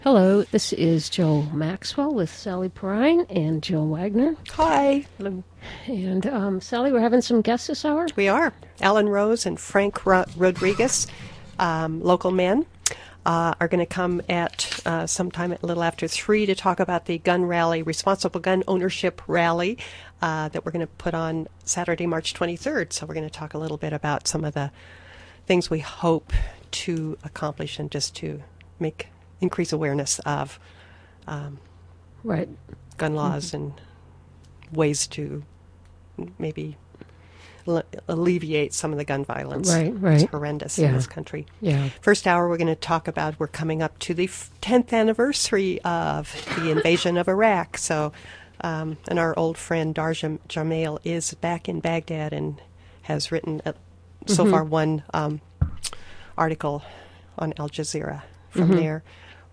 Hello, this is Joe Maxwell with Sally Perrine and Jill Wagner. Hi. Hello. And Sally, we're having some guests this hour. We are. Alan Rose and Frank Rodriguez, local men, are going to come at sometime at a little after 3 to talk about the gun rally, Responsible Gun Ownership Rally, that we're going to put on Saturday, March 23rd. So we're going to talk a little bit about some of the things we hope to accomplish and just to increase awareness of right. gun laws and ways to maybe alleviate some of the gun violence. Right. It's horrendous in this country. Yeah. First hour, we're going to talk about, we're coming up to the 10th anniversary of the invasion of Iraq. So, and our old friend Darja Jamail is back in Baghdad and has written so far one article on Al Jazeera from there.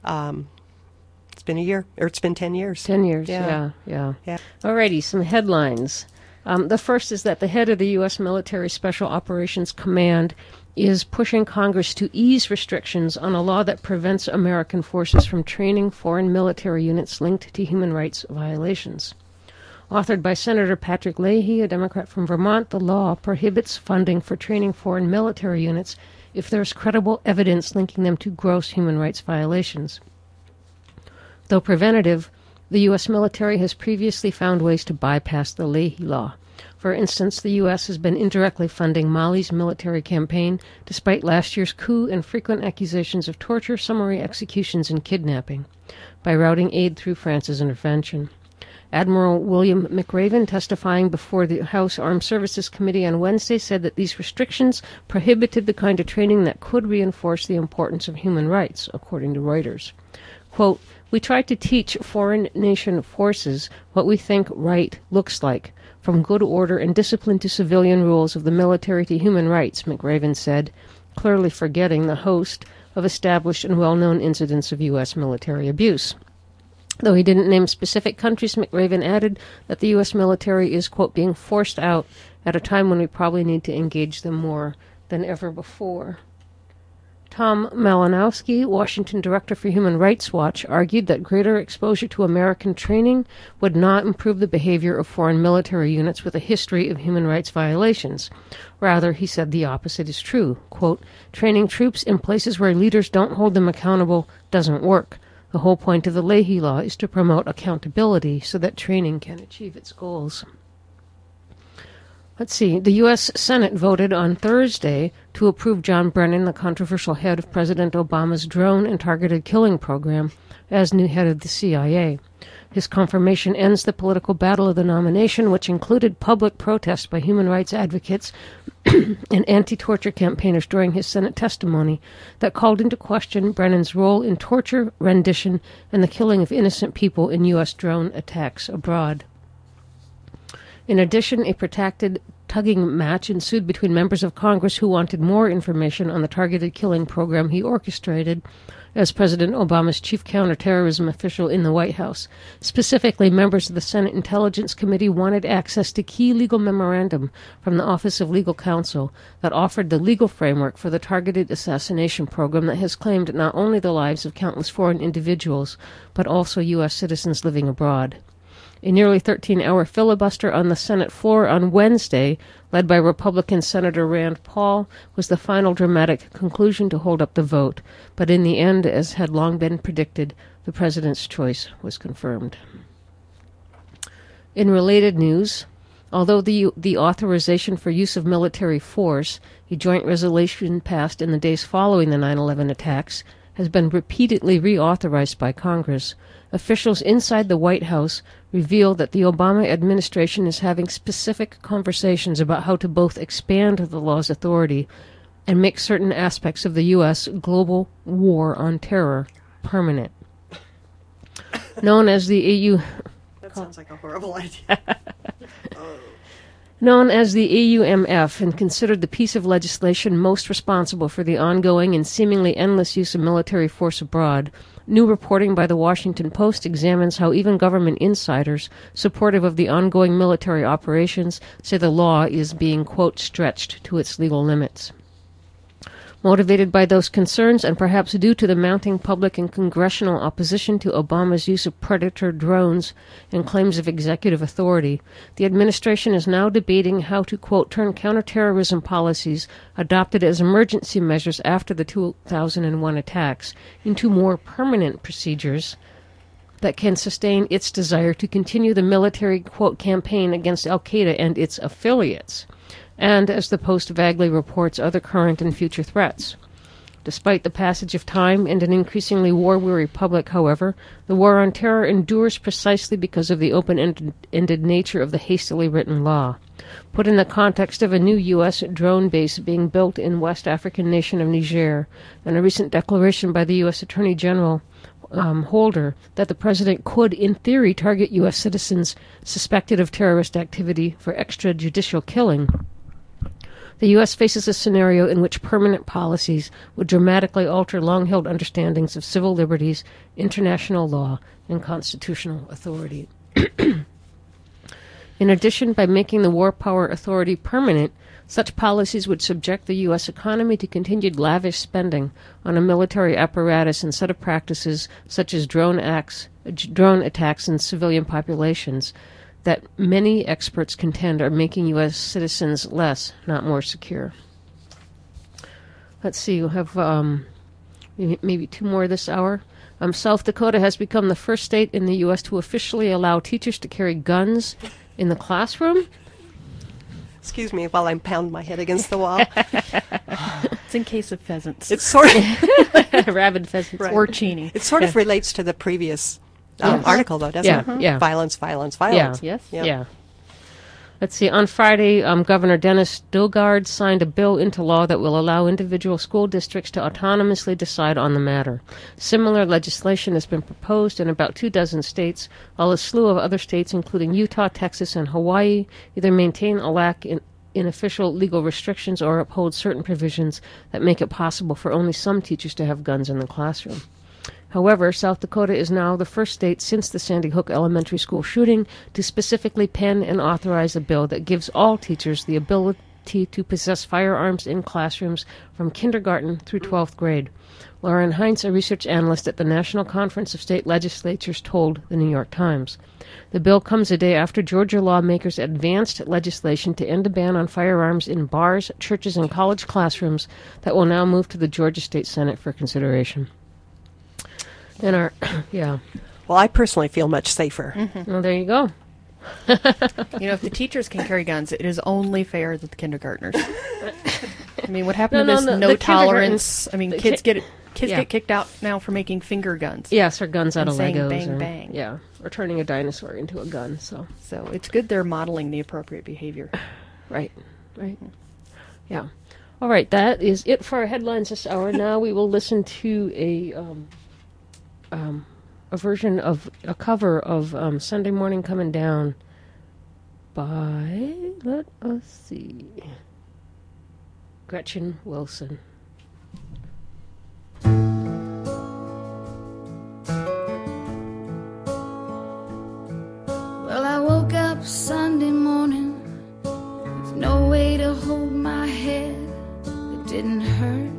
It's been a year, or it's been 10 years. 10 years, yeah. Alrighty, some headlines. The first is that the head of the U.S. Military Special Operations Command is pushing Congress to ease restrictions on a law that prevents American forces from training foreign military units linked to human rights violations. Authored by Senator Patrick Leahy, a Democrat from Vermont, the law prohibits funding for training foreign military units if there is credible evidence linking them to gross human rights violations. Though preventative, the U.S. military has previously found ways to bypass the Leahy law. For instance, the U.S. has been indirectly funding Mali's military campaign despite last year's coup and frequent accusations of torture, summary executions, and kidnapping, by routing aid through France's intervention. Admiral William McRaven, testifying before the House Armed Services Committee on Wednesday, said that these restrictions prohibited the kind of training that could reinforce the importance of human rights, according to Reuters. Quote, "We try to teach foreign nation forces what we think right looks like, from good order and discipline to civilian rules of the military to human rights," McRaven said, clearly forgetting the host of established and well-known incidents of U.S. military abuse. Though he didn't name specific countries, McRaven added that the U.S. military is, quote, being forced out at a time when we probably need to engage them more than ever before. Tom Malinowski, Washington Director for Human Rights Watch, argued that greater exposure to American training would not improve the behavior of foreign military units with a history of human rights violations. Rather, he said the opposite is true. Quote, "Training troops in places where leaders don't hold them accountable doesn't work. The whole point of the Leahy law is to promote accountability so that training can achieve its goals." Let's see. The U.S. Senate voted on Thursday to approve John Brennan, the controversial head of President Obama's drone and targeted killing program, as new head of the CIA. His confirmation ends the political battle of the nomination, which included public protests by human rights advocates and anti-torture campaigners during his Senate testimony that called into question Brennan's role in torture, rendition, and the killing of innocent people in U.S. drone attacks abroad. In addition, a protracted tugging match ensued between members of Congress who wanted more information on the targeted killing program he orchestrated as President Obama's chief counterterrorism official in the White House. Specifically, members of the Senate Intelligence Committee wanted access to key legal memorandum from the Office of Legal Counsel that offered the legal framework for the targeted assassination program that has claimed not only the lives of countless foreign individuals, but also U.S. citizens living abroad. A nearly 13-hour filibuster on the Senate floor on Wednesday, led by Republican Senator Rand Paul, was the final dramatic conclusion to hold up the vote. But in the end, as had long been predicted, the president's choice was confirmed. In related news, although the authorization for use of military force, a joint resolution passed in the days following the 9/11 attacks, has been repeatedly reauthorized by Congress, officials inside the White House reveal that the Obama administration is having specific conversations about how to both expand the law's authority and make certain aspects of the U.S. global war on terror permanent. Known as the EU... That sounds like a horrible idea. Known as the AUMF and considered the piece of legislation most responsible for the ongoing and seemingly endless use of military force abroad, new reporting by the Washington Post examines how even government insiders supportive of the ongoing military operations say the law is being, quote, stretched to its legal limits. Motivated by those concerns, and perhaps due to the mounting public and congressional opposition to Obama's use of predator drones and claims of executive authority, the administration is now debating how to, quote, turn counterterrorism policies adopted as emergency measures after the 2001 attacks into more permanent procedures that can sustain its desire to continue the military, quote, campaign against al-Qaeda and its affiliates, and, as the Post vaguely reports, other current and future threats. Despite the passage of time and an increasingly war-weary public, however, the war on terror endures precisely because of the open-ended nature of the hastily written law. Put in the context of a new U.S. drone base being built in West African nation of Niger, and a recent declaration by the U.S. Attorney General Holder that the president could, in theory, target U.S. citizens suspected of terrorist activity for extrajudicial killing, the U.S. faces a scenario in which permanent policies would dramatically alter long-held understandings of civil liberties, international law, and constitutional authority. In addition, by making the War Power Authority permanent, such policies would subject the U.S. economy to continued lavish spending on a military apparatus and set of practices such as drone attacks in civilian populations that many experts contend are making U.S. citizens less, not more secure. Let's see, we'll have maybe two more this hour. South Dakota has become the first state in the U.S. to officially allow teachers to carry guns in the classroom. Excuse me while I pound my head against the wall. It's in case of pheasants. It's sort of rabid pheasants. Right. Or Cheney. It sort of relates to the previous article, though, doesn't it? Mm-hmm. Yeah. Violence, violence, violence. Yes. Yeah. Let's see. On Friday, Governor Dennis Daugaard signed a bill into law that will allow individual school districts to autonomously decide on the matter. Similar legislation has been proposed in about 24 states, while a slew of other states, including Utah, Texas, and Hawaii, either maintain a lack in official legal restrictions or uphold certain provisions that make it possible for only some teachers to have guns in the classroom. However, South Dakota is now the first state since the Sandy Hook Elementary School shooting to specifically pen and authorize a bill that gives all teachers the ability to possess firearms in classrooms from kindergarten through 12th grade. Lauren Heinz, a research analyst at the National Conference of State Legislatures, told the New York Times. The bill comes a day after Georgia lawmakers advanced legislation to end a ban on firearms in bars, churches, and college classrooms that will now move to the Georgia State Senate for consideration. Well, I personally feel much safer. Mm-hmm. Well, there you go. If the teachers can carry guns, it is only fair that the kindergartners. I mean, what happened to this no tolerance? I mean, kids get kicked out now for making finger guns. Yes, or guns out of Legos. Bang, bang. Yeah, or turning a dinosaur into a gun. So it's good they're modeling the appropriate behavior. Right. Yeah. All right, that is it for our headlines this hour. Now we will listen to a cover of Sunday Morning Coming Down by, let us see, Gretchen Wilson. Well, I woke up Sunday morning with no way to hold my head that didn't hurt.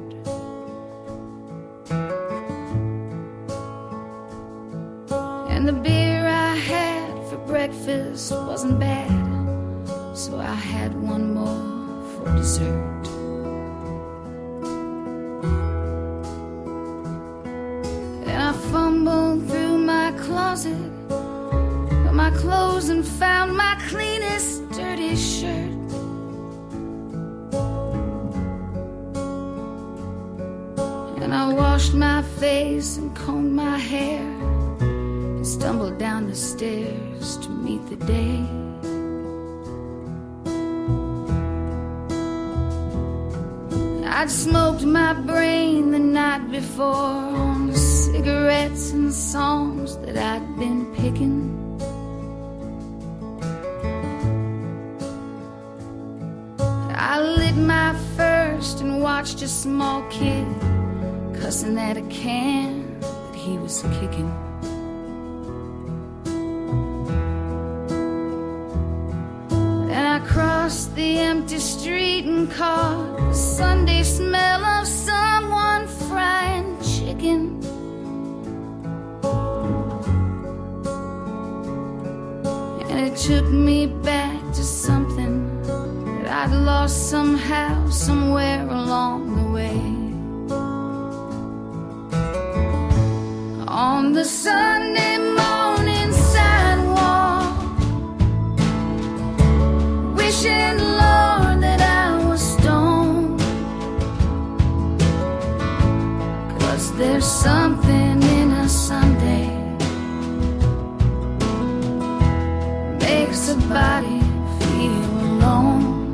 And the beer I had for breakfast wasn't bad, so I had one more for dessert. And I fumbled through my closet, got my clothes, and found my cleanest dirty shirt. And I washed my face and combed my hair, stumbled down the stairs to meet the day. I'd smoked my brain the night before on cigarettes and songs that I'd been picking. I lit my first and watched a small kid cussing at a can that he was kicking. Crossed the empty street and car, the Sunday smell of someone frying chicken. And it took me back to something that I'd lost somehow, somewhere along the way. On the Sunday morning sidewalk, wishing, Lord, that I was stoned, 'cause there's something in a Sunday makes a body feel alone.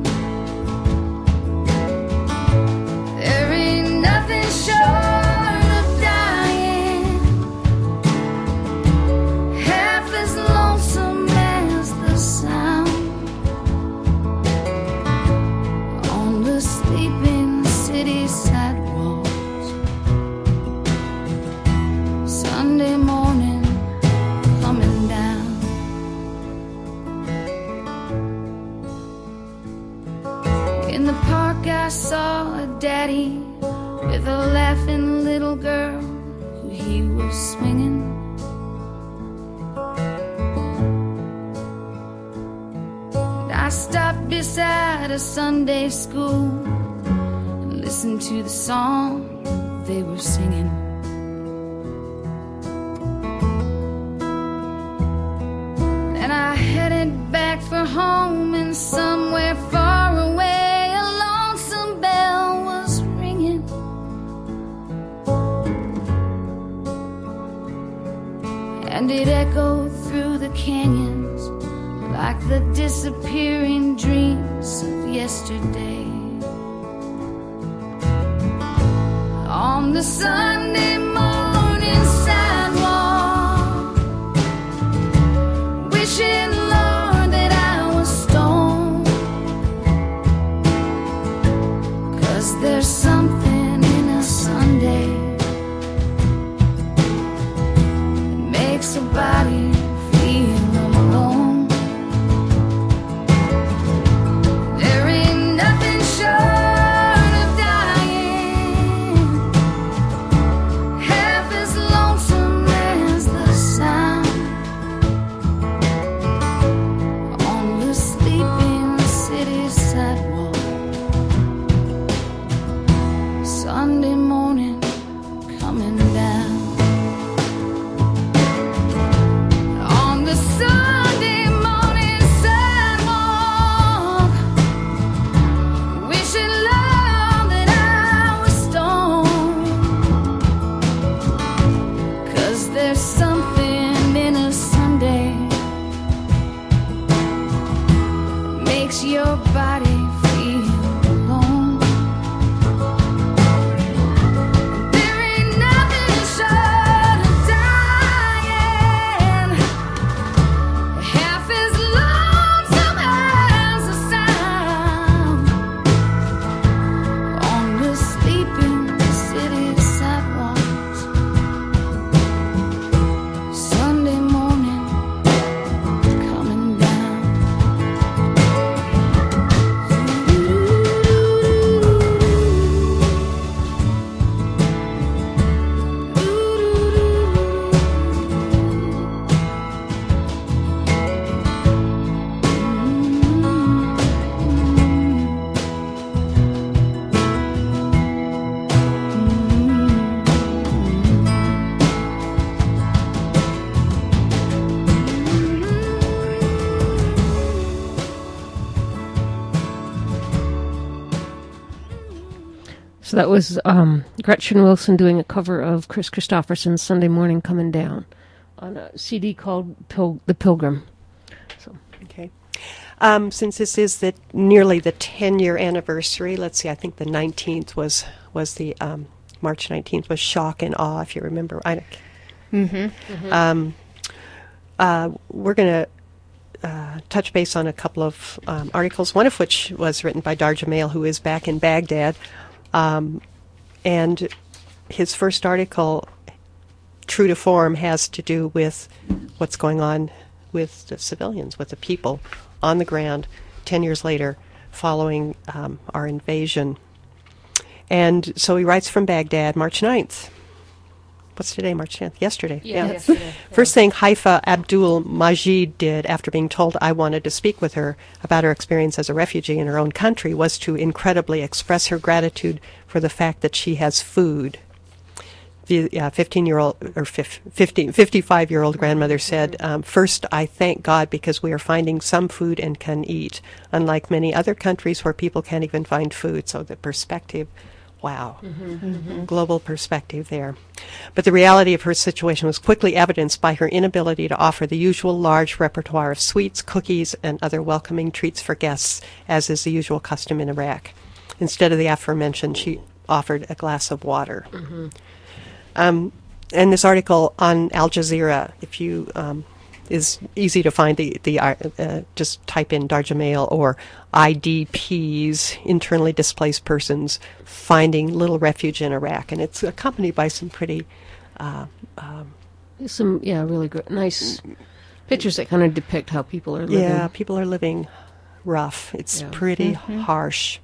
There ain't nothing short of dying half as lonesome as the sound on the sleeping city sidewalks. Sunday morning coming down. In the park I saw a daddy with a laughing little girl who he was swinging. And I stopped beside a Sunday school and listened to the song they were singing. And I headed back for home, and somewhere far away a lonesome bell was ringing. And it echoed through the canyons like the disappearing dreams of yesterday. On the Sunday morning sidewalk, wishing, Lord, that I was stoned, 'cause there's something in a Sunday that makes a body feel alone. There ain't nothing short of dying half as lonesome as the sound on the sleeping city sidewalk. Sunday morning coming down. On the Sunday morning sidewalk, wishing, Lord, that I was stoned, 'cause there's something in a Sunday that makes your body feel alone. There ain't nothing short of dying half as lonesome as the sound on the sleeping city sidewalks. Sunday morning coming down. So that was Gretchen Wilson doing a cover of Chris Christopherson's Sunday Morning Coming Down on a CD called The Pilgrim. So. Okay. Since this is nearly the 10-year anniversary, let's see, I think the 19th was the March 19th was Shock and Awe, if you remember. We're going to touch base on a couple of articles, one of which was written by Dar Jamail, who is back in Baghdad. And his first article, true to form, has to do with what's going on with the civilians, with the people on the ground 10 years later, following our invasion. And so he writes from Baghdad, March 9th. What's today, March 10th? Yesterday. Yeah. Yesterday. First thing Haifa Abdul Majid did after being told I wanted to speak with her about her experience as a refugee in her own country was to incredibly express her gratitude for the fact that she has food. The 55-year-old grandmother said, first, I thank God because we are finding some food and can eat, unlike many other countries where people can't even find food. So the perspective, wow, global perspective there. But the reality of her situation was quickly evidenced by her inability to offer the usual large repertoire of sweets, cookies, and other welcoming treats for guests, as is the usual custom in Iraq. Instead of the aforementioned, she offered a glass of water. And this article on Al Jazeera, if you is easy to find. Just type in Darja Mail or IDPs, internally displaced persons finding little refuge in Iraq, and it's accompanied by some pretty really good, nice pictures that kind of depict how people are living. Yeah, people are living rough. It's pretty harsh.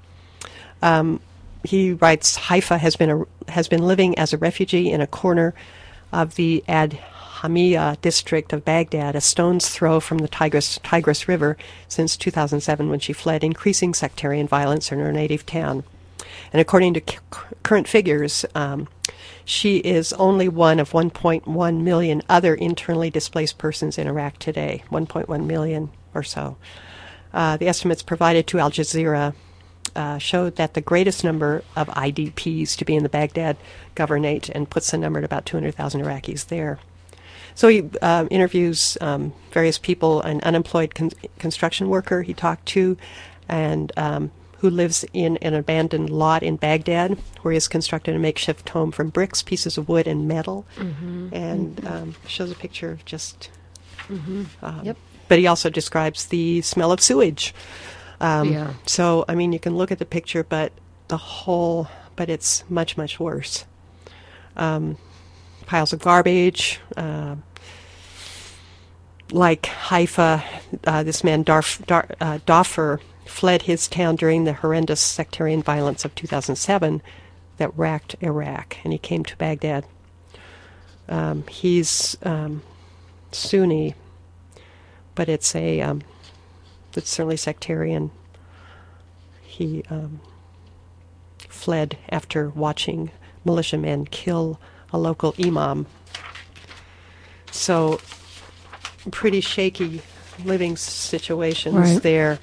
He writes, Haifa has been living as a refugee in a corner of the Ad-Hamiya district of Baghdad, a stone's throw from the Tigris River, since 2007 when she fled increasing sectarian violence in her native town. And according to current figures, she is only one of 1.1 million other internally displaced persons in Iraq today, 1.1 million or so. The estimates provided to Al Jazeera showed that the greatest number of IDPs to be in the Baghdad governorate, and puts the number at about 200,000 Iraqis there. So he interviews various people, an unemployed construction worker he talked to, and who lives in an abandoned lot in Baghdad, where he has constructed a makeshift home from bricks, pieces of wood, and metal, and shows a picture of just... But he also describes the smell of sewage. So, I mean, you can look at the picture, but it's much, much worse. Piles of garbage, like Haifa, this man Dafur fled his town during the horrendous sectarian violence of 2007 that racked Iraq, and he came to Baghdad. He's Sunni, but it's certainly sectarian. He fled after watching militiamen kill a local imam. So, pretty shaky living situations there.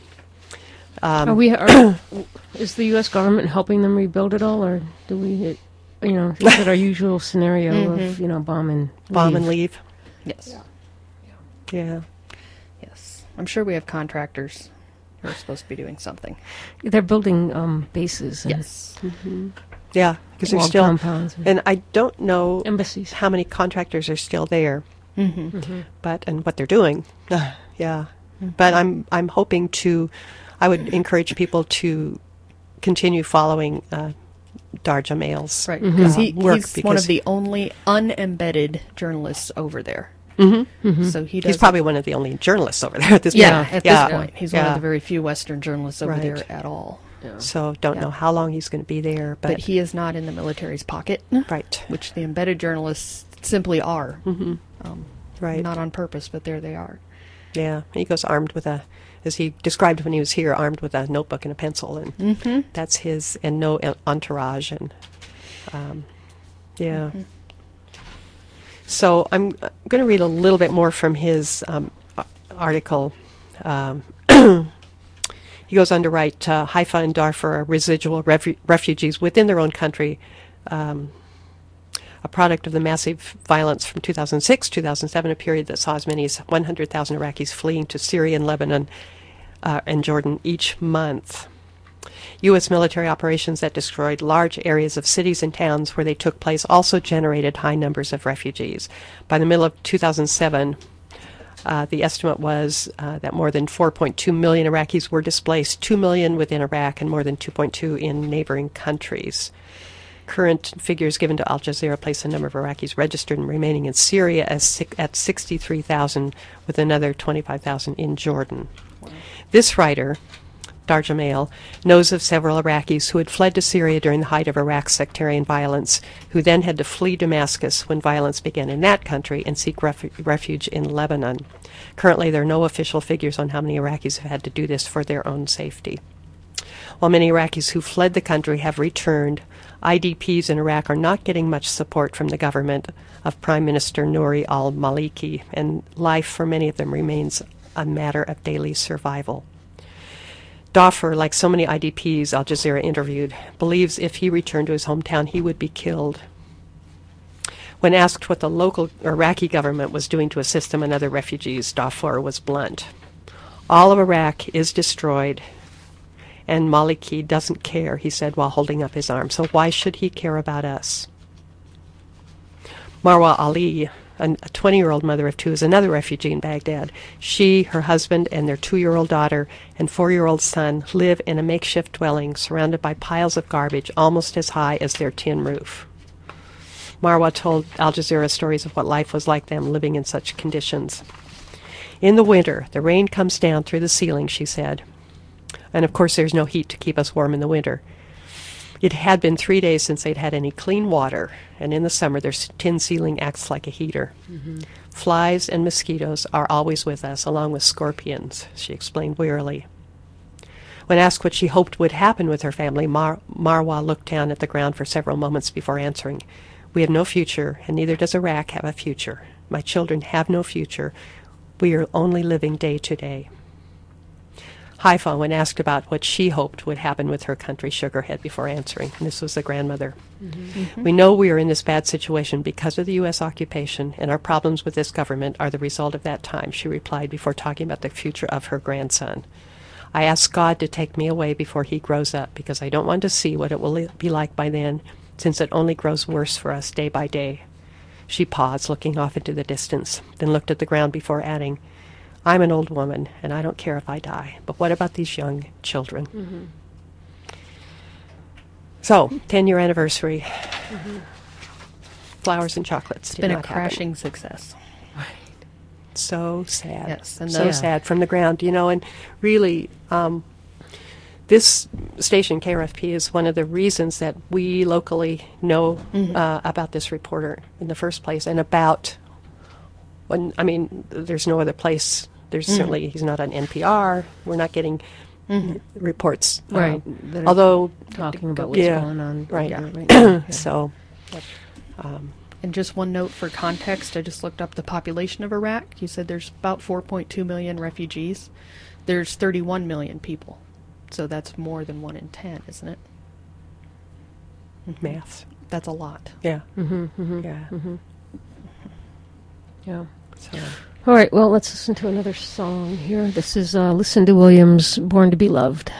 Is the U.S. government helping them rebuild it all, or do we, is it our usual scenario of, bomb and leave? Yes. Yeah. Yes. I'm sure we have contractors who are supposed to be doing something. They're building bases. Yes. Yeah, because they're still compounds. And I don't know embassies. How many contractors are still there, but and what they're doing. But I'm hoping to. I would encourage people to continue following Darja Mail's right, because he's one of the only unembedded journalists over there. So he's probably one of the only journalists over there at this point. At this point, he's one of the very few Western journalists over there at all. Yeah. So don't know how long he's going to be there, but he is not in the military's pocket, right? Which the embedded journalists simply are, right? Not on purpose, but there they are. Yeah, he goes armed with as he described when he was here, armed with a notebook and a pencil, and that's his, and no entourage, and So I'm going to read a little bit more from his article. He goes on to write, Haifa and Darfur are residual refugees within their own country, a product of the massive violence from 2006, 2007, a period that saw as many as 100,000 Iraqis fleeing to Syria and Lebanon and Jordan each month. U.S. military operations that destroyed large areas of cities and towns where they took place also generated high numbers of refugees. By the middle of 2007, the estimate was that more than 4.2 million Iraqis were displaced, 2 million within Iraq and more than 2.2 in neighboring countries. Current figures given to Al Jazeera place the number of Iraqis registered and remaining in Syria at 63,000, with another 25,000 in Jordan. Wow. This writer Darjamail, knows of several Iraqis who had fled to Syria during the height of Iraq's sectarian violence, who then had to flee Damascus when violence began in that country and seek refuge in Lebanon. Currently, there are no official figures on how many Iraqis have had to do this for their own safety. While many Iraqis who fled the country have returned, IDPs in Iraq are not getting much support from the government of Prime Minister Nouri al-Maliki, and life for many of them remains a matter of daily survival. Dafur, like so many IDPs Al Jazeera interviewed, believes if he returned to his hometown, he would be killed. When asked what the local Iraqi government was doing to assist him and other refugees, Dafur was blunt. All of Iraq is destroyed, and Maliki doesn't care, he said while holding up his arm. So why should he care about us? Marwa Ali, a 20-year-old mother of two, is another refugee in Baghdad. She, her husband, and their 2-year-old daughter and 4-year-old son live in a makeshift dwelling surrounded by piles of garbage almost as high as their tin roof. Marwa told Al Jazeera stories of what life was like them living in such conditions. In the winter, the rain comes down through the ceiling, she said. And of course there's no heat to keep us warm in the winter. It had been 3 days since they'd had any clean water, and in the summer their tin ceiling acts like a heater. Mm-hmm. Flies and mosquitoes are always with us, along with scorpions, she explained wearily. When asked what she hoped would happen with her family, Marwa looked down at the ground for several moments before answering. We have no future, and neither does Iraq have a future. My children have no future. We are only living day to day. Haifa, when asked about what she hoped would happen with her country, shook her head before answering. And this was the grandmother. Mm-hmm. Mm-hmm. We know we are in this bad situation because of the U.S. occupation, and our problems with this government are the result of that time, she replied before talking about the future of her grandson. I ask God to take me away before he grows up, because I don't want to see what it will be like by then, since it only grows worse for us day by day. She paused, looking off into the distance, then looked at the ground before adding, I'm an old woman, and I don't care if I die, but what about these young children? Mm-hmm. So, 10-year anniversary. Mm-hmm. Flowers and chocolates. It's been a crashing success. Right. So sad. Yes. And so sad from the ground, and really, this station, KRFP, is one of the reasons that we locally know mm-hmm. About this reporter in the first place, and about there's no other place. There's mm-hmm. certainly, he's not on NPR. We're not getting mm-hmm. reports. Right. Although talking about what's going on. Right. Yeah. So. Yep. And just one note for context, I just looked up the population of Iraq. You said there's about 4.2 million refugees. There's 31 million people. So that's more than 1 in 10, isn't it? Mm-hmm. Math. That's a lot. Yeah. Mm-hmm. Mm-hmm. Yeah. Mm-hmm. Yeah. So. All right, well, let's listen to another song here. This is Lucinda Williams, Born to be Loved.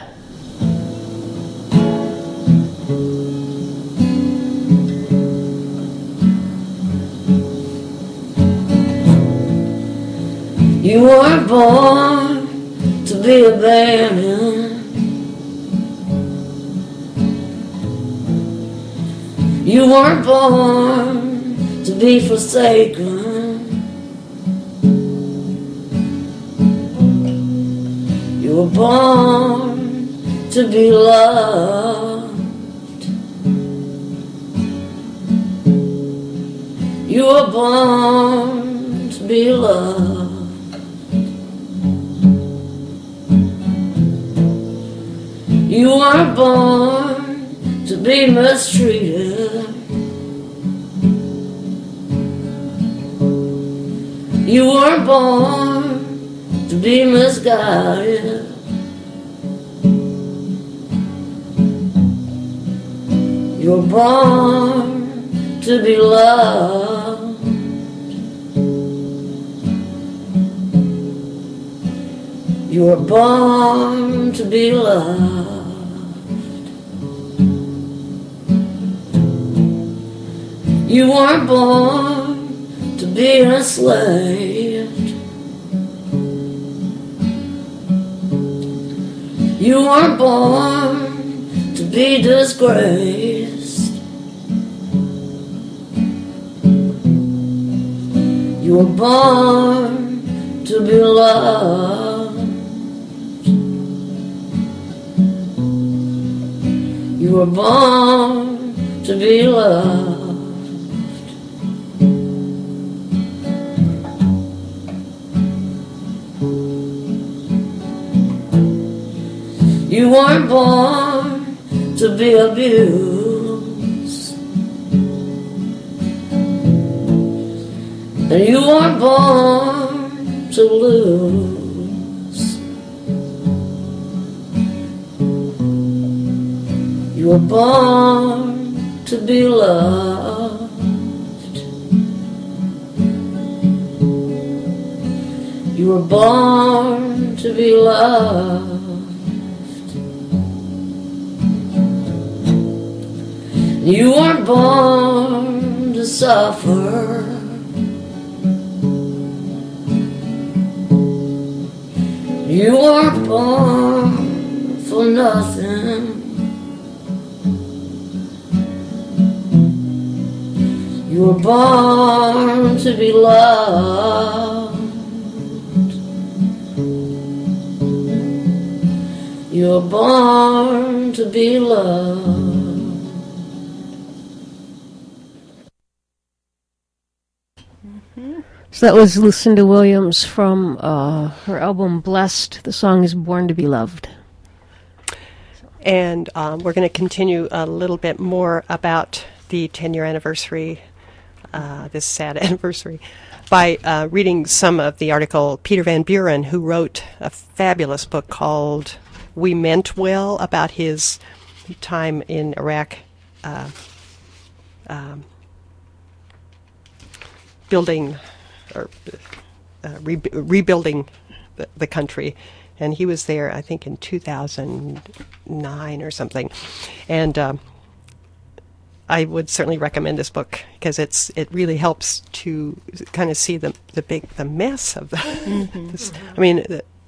You weren't born to be abandoned. You weren't born to be forsaken. You were born to be loved. You were born to be loved. You weren't born to be mistreated. You weren't born to be misguided. You were born to be loved. You were born to be loved. You weren't born to be enslaved. You weren't born to be disgraced. You were born to be loved. You were born to be loved. You weren't born to be abused, and you weren't born to lose. You were born to be loved. You were born to be loved. You weren't born to suffer. You weren't born for nothing. You were born to be loved. You were born to be loved. So that was Lucinda Williams from her album Blessed. The song is Born to be Loved. And we're going to continue a little bit more about the 10-year anniversary, this sad anniversary, by reading some of the article. Peter Van Buren, who wrote a fabulous book called We Meant Well, about his time in Iraq, building or rebuilding the country. And he was there, I think, in 2009 or something. And I would certainly recommend this book because it really helps to kind of see the mess of this. I mean,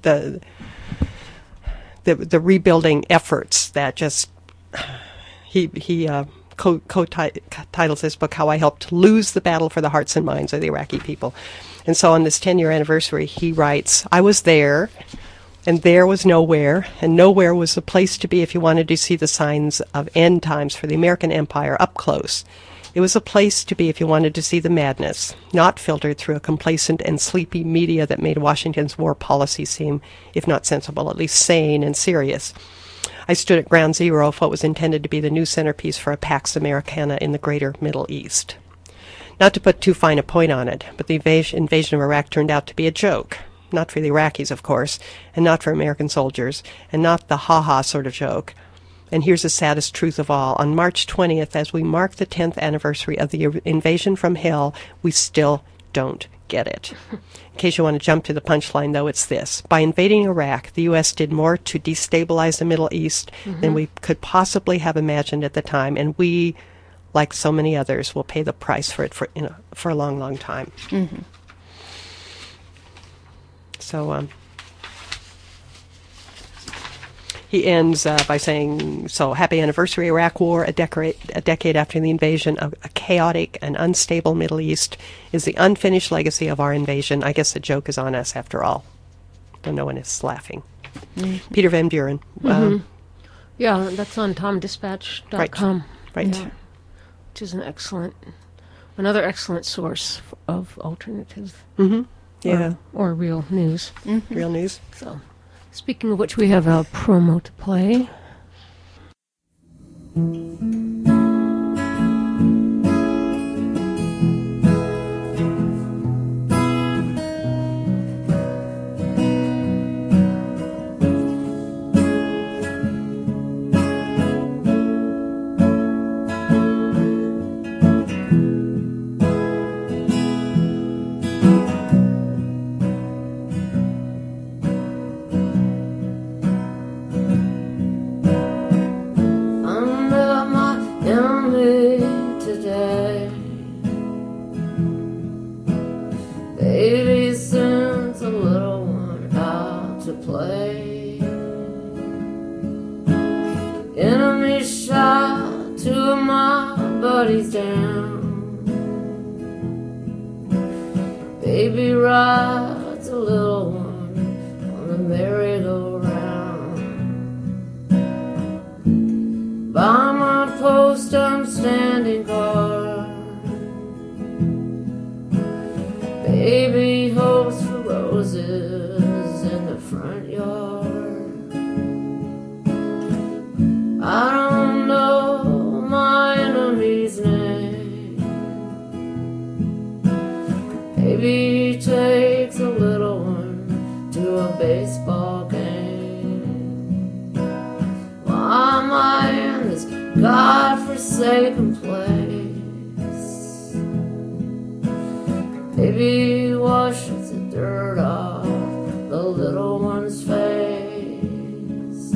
the rebuilding efforts that just he co-titles this book, How I Helped Lose the Battle for the Hearts and Minds of the Iraqi People. And so on this 10-year anniversary, he writes, I was there, and there was nowhere, and nowhere was the place to be if you wanted to see the signs of end times for the American empire up close. It was a place to be if you wanted to see the madness, not filtered through a complacent and sleepy media that made Washington's war policy seem, if not sensible, at least sane and serious. I stood at ground zero of what was intended to be the new centerpiece for a Pax Americana in the greater Middle East. Not to put too fine a point on it, but the invasion of Iraq turned out to be a joke. Not for the Iraqis, of course, and not for American soldiers, and not the ha-ha sort of joke. And here's the saddest truth of all. On March 20th, as we mark the 10th anniversary of the invasion from hell, we still don't get it. In case you want to jump to the punchline, though, it's this. By invading Iraq, the U.S. did more to destabilize the Middle East than we could possibly have imagined at the time, and we, like so many others, will pay the price for it for a long, long time. Mm-hmm. So he ends by saying, so happy anniversary, Iraq War, a decade after the invasion of a chaotic and unstable Middle East is the unfinished legacy of our invasion. I guess the joke is on us after all. Though no one is laughing. Mm-hmm. Peter Van Buren. Yeah, that's on TomDispatch.com. Right. Yeah, which is another excellent source of alternative. Mm-hmm. Yeah. Or real news. Mm-hmm. Real news. So, speaking of which, we have a promo to play. Baby rides a little one on the merry-go-round. By roses in the front yard. I don't know my enemy's name. Maybe he takes a little one to a baseball game. Why am I in this godforsaken place? Maybe he washes the dirt off the little one's face.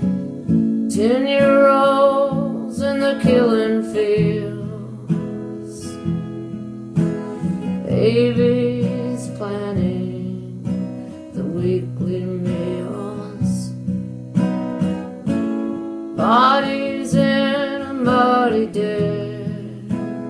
10-year-olds in the killing fields. Babies planning the weekly meals. Bodies in a muddy ditch.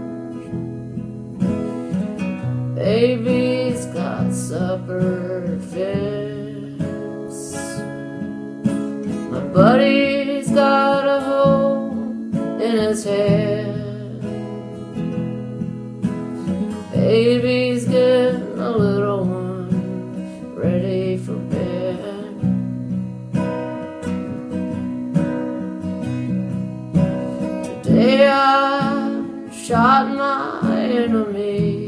Baby's got supper fix. My buddy's got a hole in his head. Baby's getting a little one ready for bed. Today I shot my enemy.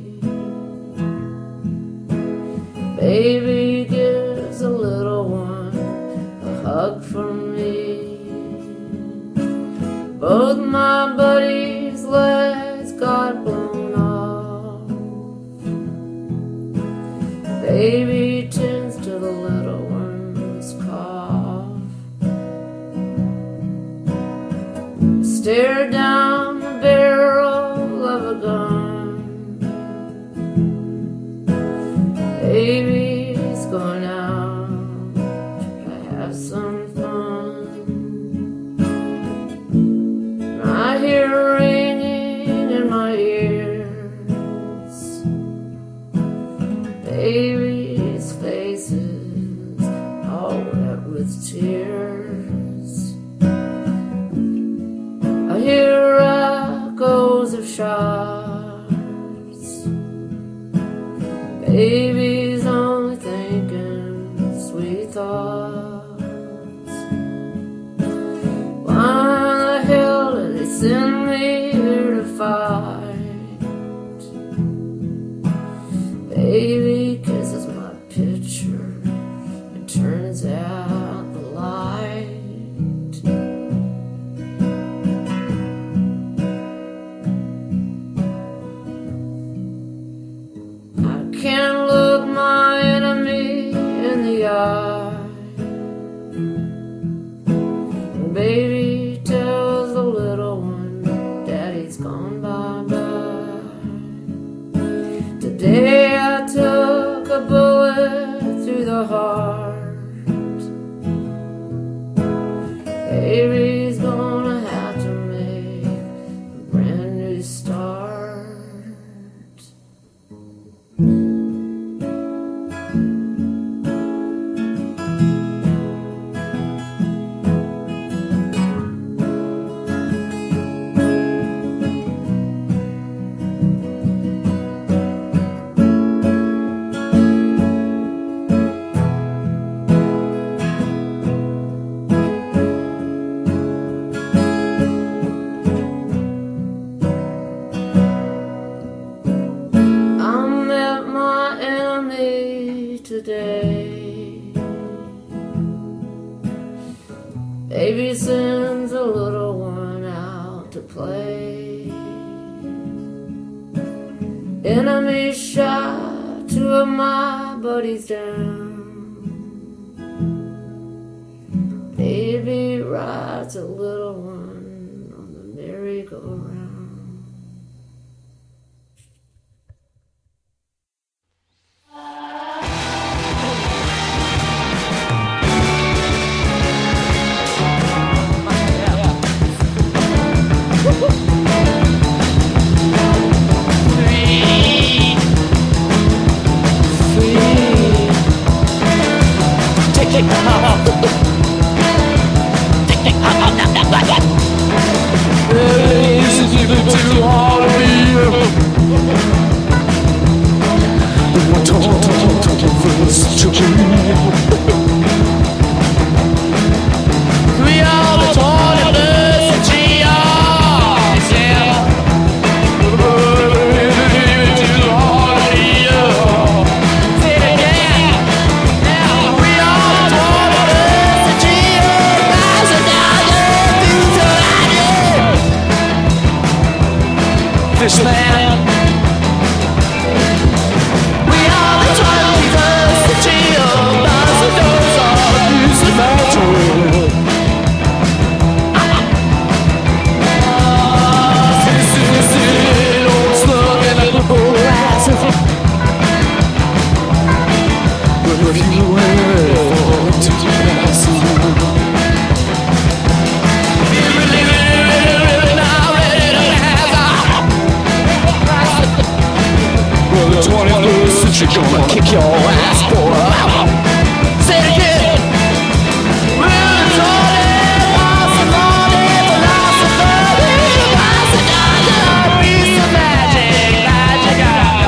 Baby gives a little one a hug from me. Both my buddies' legs got blown off. Baby tends to the little one's cough. Stare down the barrel of a gun. Baby's going out to have some fun. And I hear ringing in my ears. Baby's face is all wet with tears. I hear echoes of shots. Baby's only thinking sweet thoughts. Why the hell did they send me here to fight? Baby kisses my picture and turns out the light. Can't look my enemy in the eye. Baby tells the little one, Daddy's gone bye-bye. Today I took a bullet through the heart. Baby's gonna have to make a brand new start. Today, baby sends a little one out to play. Enemy shot two of my buddies down. Baby rides a little one on the merry-go-round. Too hard to be. Talk first. fuck your ass, boy. Say it again. We're retarded, possibility, philosophy, possibility, piece of magic, magic,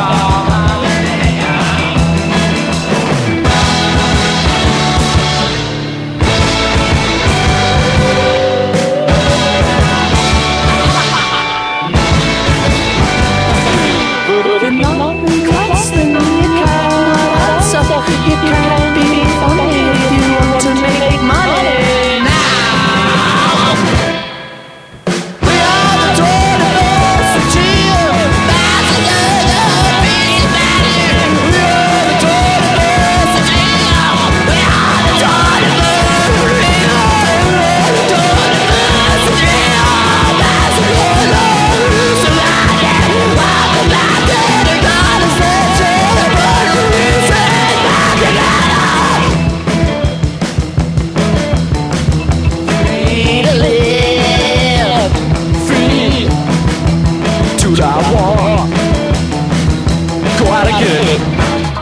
you can't be funny if you want to make money now. We are the total cheer. That's another piece of magic. We are the total cheer. We are the total cheer. That's another so welcome back to the goddess I want. Go out and get it.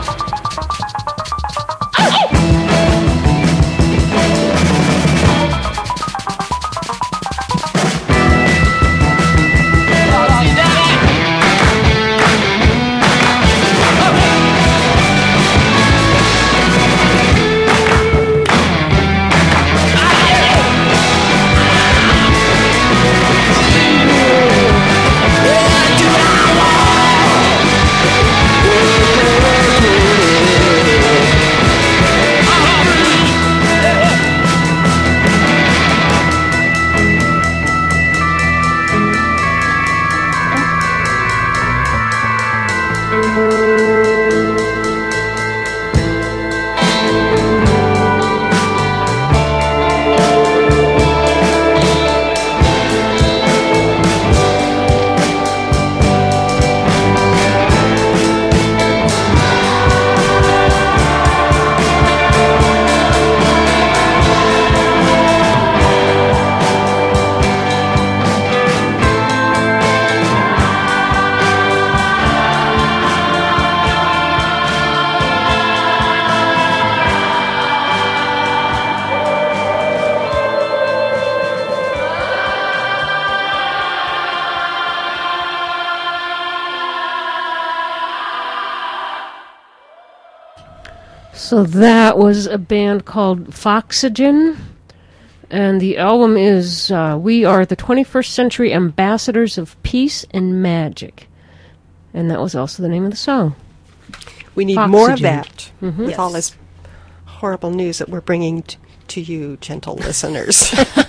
So that was a band called Foxygen, and the album is We Are the 21st Century Ambassadors of Peace and Magic. And that was also the name of the song. We need Foxygen. more of that with Yes. all this horrible news that we're bringing to you, gentle listeners.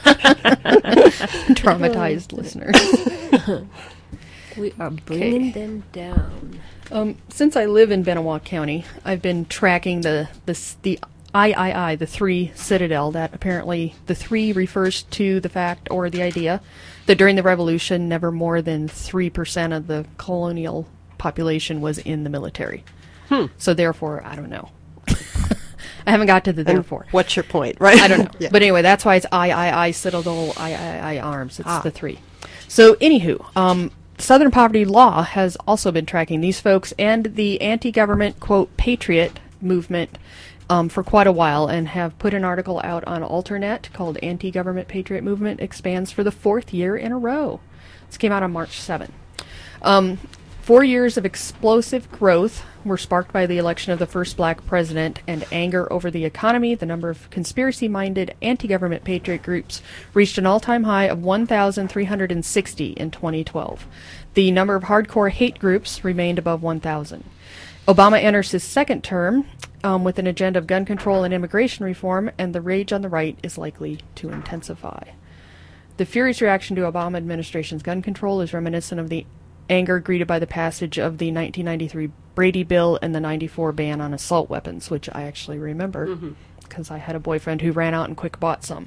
Traumatized listeners. We are bringing them down. Since I live in Benoit County, I've been tracking the III, the 3 Citadel, that apparently the 3 refers to the fact or the idea that during the Revolution, never more than 3% of the colonial population was in the military. So therefore, I don't know. I haven't got to the therefore. What's your point, right? I don't know. Yeah. But anyway, that's why it's III Citadel, III Arms. It's the 3. So anywho, Southern Poverty Law has also been tracking these folks and the anti-government, quote, patriot movement for quite a while, and have put an article out on Alternet called Anti-Government Patriot Movement Expands for the 4th year in a row. This came out on March 7. 4 years of explosive growth were sparked by the election of the first black president and anger over the economy. The number of conspiracy-minded anti-government patriot groups reached an all-time high of 1,360 in 2012. The number of hardcore hate groups remained above 1,000. Obama enters his second term with an agenda of gun control and immigration reform, and the rage on the right is likely to intensify. The furious reaction to Obama administration's gun control is reminiscent of the anger greeted by the passage of the 1993 Brady Bill and the 94 ban on assault weapons, which I actually remember because I had a boyfriend who ran out and quick bought some.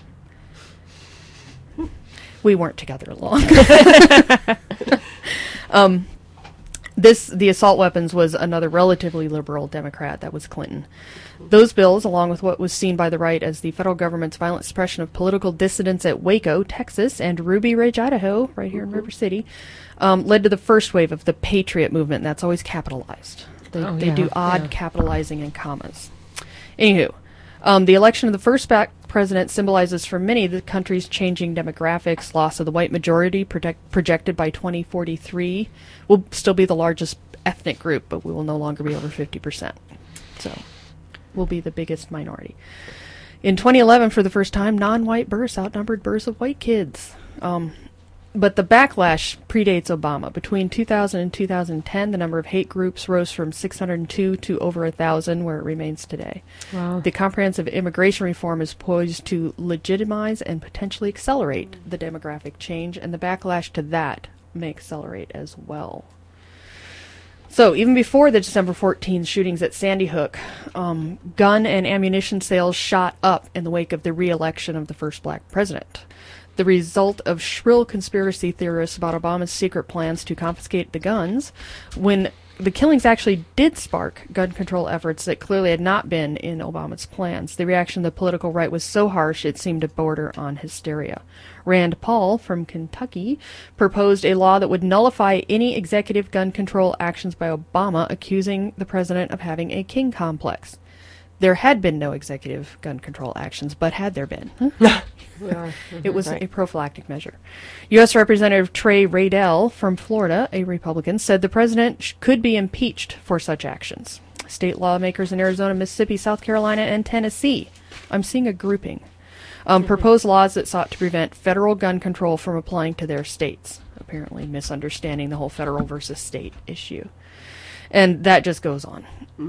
We weren't together long. The assault weapons was another relatively liberal Democrat. That was Clinton. Those bills, along with what was seen by the right as the federal government's violent suppression of political dissidents at Waco, Texas, and Ruby Ridge, Idaho, right here in River City, led to the first wave of the Patriot movement. That's always capitalized. They do odd capitalizing and commas. Anywho, the election of the first black president symbolizes for many the country's changing demographics. Loss of the white majority projected by 2043 will still be the largest ethnic group, but we will no longer be over 50%. So we'll be the biggest minority. In 2011, for the first time, non-white births outnumbered births of white kids. But the backlash predates Obama. Between 2000 and 2010, the number of hate groups rose from 602 to over 1,000, where it remains today. Wow. The comprehensive immigration reform is poised to legitimize and potentially accelerate the demographic change, and the backlash to that may accelerate as well. So, even before the December 14th shootings at Sandy Hook, gun and ammunition sales shot up in the wake of the re-election of the first black president. The result of shrill conspiracy theorists about Obama's secret plans to confiscate the guns, when the killings actually did spark gun control efforts that clearly had not been in Obama's plans. The reaction of the political right was so harsh it seemed to border on hysteria. Rand Paul from Kentucky proposed a law that would nullify any executive gun control actions by Obama, accusing the president of having a king complex. There had been no executive gun control actions, but had there been? It was a prophylactic measure. U.S. Representative Trey Radel from Florida, a Republican, said the president could be impeached for such actions. State lawmakers in Arizona, Mississippi, South Carolina, and Tennessee, I'm seeing a grouping, proposed laws that sought to prevent federal gun control from applying to their states, apparently misunderstanding the whole federal versus state issue. And that just goes on.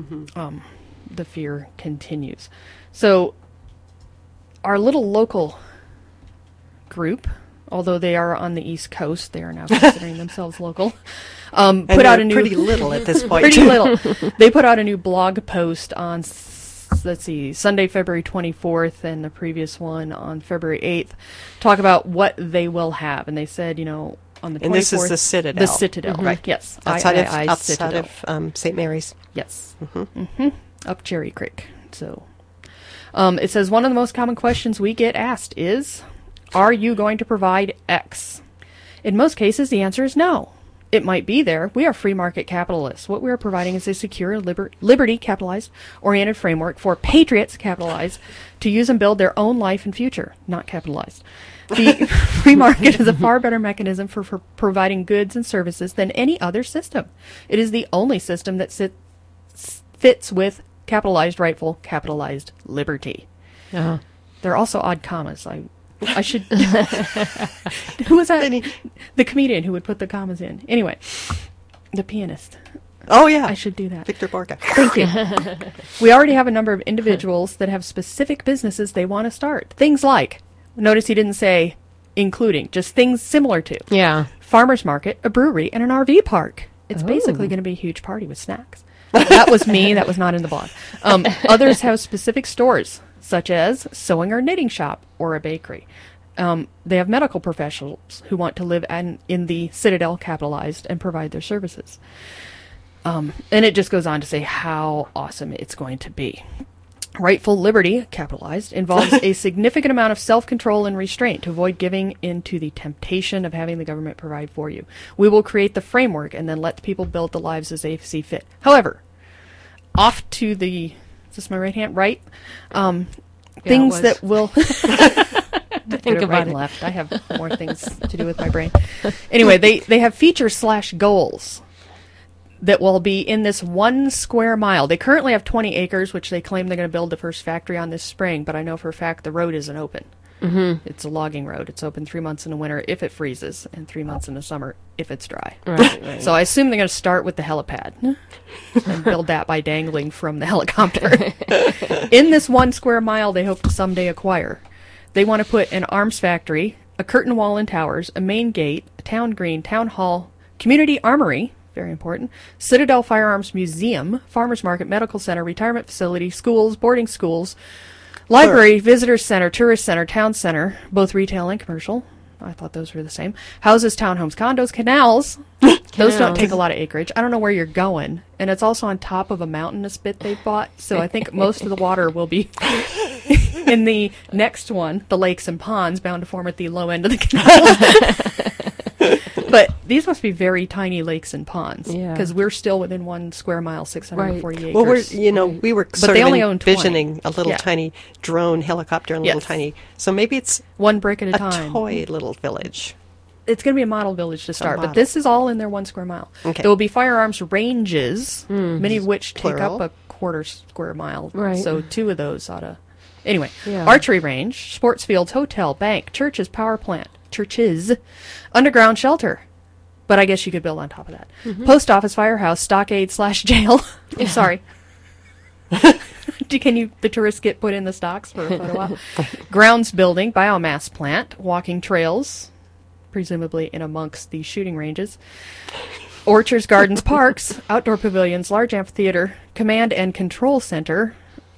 The fear continues. So our little local group, although they are on the East Coast, they are now considering themselves local, put out a new... pretty little at this point. Pretty little. They put out a new blog post on, Sunday, February 24th, and the previous one on February 8th, talk about what they will have. And they said, on the 24th... And this is the Citadel. The Citadel, right, yes. Outside Citadel. of St. Mary's. Yes. Up Cherry Creek. So, it says, one of the most common questions we get asked is, are you going to provide X? In most cases, the answer is no. It might be there. We are free market capitalists. What we are providing is a secure, liberty capitalized, oriented framework for patriots capitalized to use and build their own life and future, not capitalized. The free market is a far better mechanism for providing goods and services than any other system. It is the only system that fits with capitalized rightful, capitalized liberty. There are also odd commas. I should... Who was that? The comedian who would put the commas in. Anyway, the pianist. Oh, yeah. I should do that. Victor Borka. Thank you. We already have a number of individuals that have specific businesses they want to start. Things like, notice he didn't say including, just things similar to. Yeah. Farmer's market, a brewery, and an RV park. It's basically going to be a huge party with snacks. That was me. That was not in the blog. Others have specific stores, such as sewing or knitting shop or a bakery. They have medical professionals who want to live in the Citadel capitalized and provide their services. And it just goes on to say how awesome it's going to be. Rightful liberty, capitalized, involves a significant amount of self-control and restraint to avoid giving into the temptation of having the government provide for you. We will create the framework and then let the people build the lives as they see fit. However, off to the... Is this my right hand? Right? Things that will... Think about it. Left. I have more things to do with my brain. Anyway, they have features/goals that will be in this 1 square mile. They currently have 20 acres, which they claim they're going to build the first factory on this spring, but I know for a fact the road isn't open. It's a logging road. It's open 3 months in the winter if it freezes, and 3 months in the summer if it's dry. Right. So I assume they're going to start with the helipad and build that by dangling from the helicopter. In this 1 square mile they hope to someday acquire, they want to put an arms factory, a curtain wall and towers, a main gate, a town green, town hall, community armory, very important, Citadel Firearms Museum, farmers market, medical center, retirement facility, schools, boarding schools, library, visitor center, tourist center, town center, both retail and commercial. I thought those were the same. Houses, townhomes, condos, canals. Those don't take a lot of acreage. I don't know where you're going. And it's also on top of a mountainous bit they bought, so I think most of the water will be in the next one, the lakes and ponds, bound to form at the low end of the canal. But these must be very tiny lakes and ponds. Yeah. Because we're still within 1 square mile, 640 acres. Well, we were sort they of only own 20. envisioning a little tiny drone helicopter and a little tiny. So maybe it's one brick at a a time. toy little village. It's going to be a model village to start, but this is all in their 1 square mile. Okay. There will be firearms ranges, many of which take Plural. up a 1/4 square mile. Right. So 2 of those ought to... Anyway, Yeah. archery range, sports fields, hotel, bank, churches, power plant, underground shelter. But I guess you could build on top of that. Post office, firehouse, stockade/jail. I'm sorry. Can the tourists get put in the stocks for a photo op? Grounds building, biomass plant, walking trails, presumably in amongst the shooting ranges, orchards, gardens, parks, outdoor pavilions, large amphitheater, command and control center.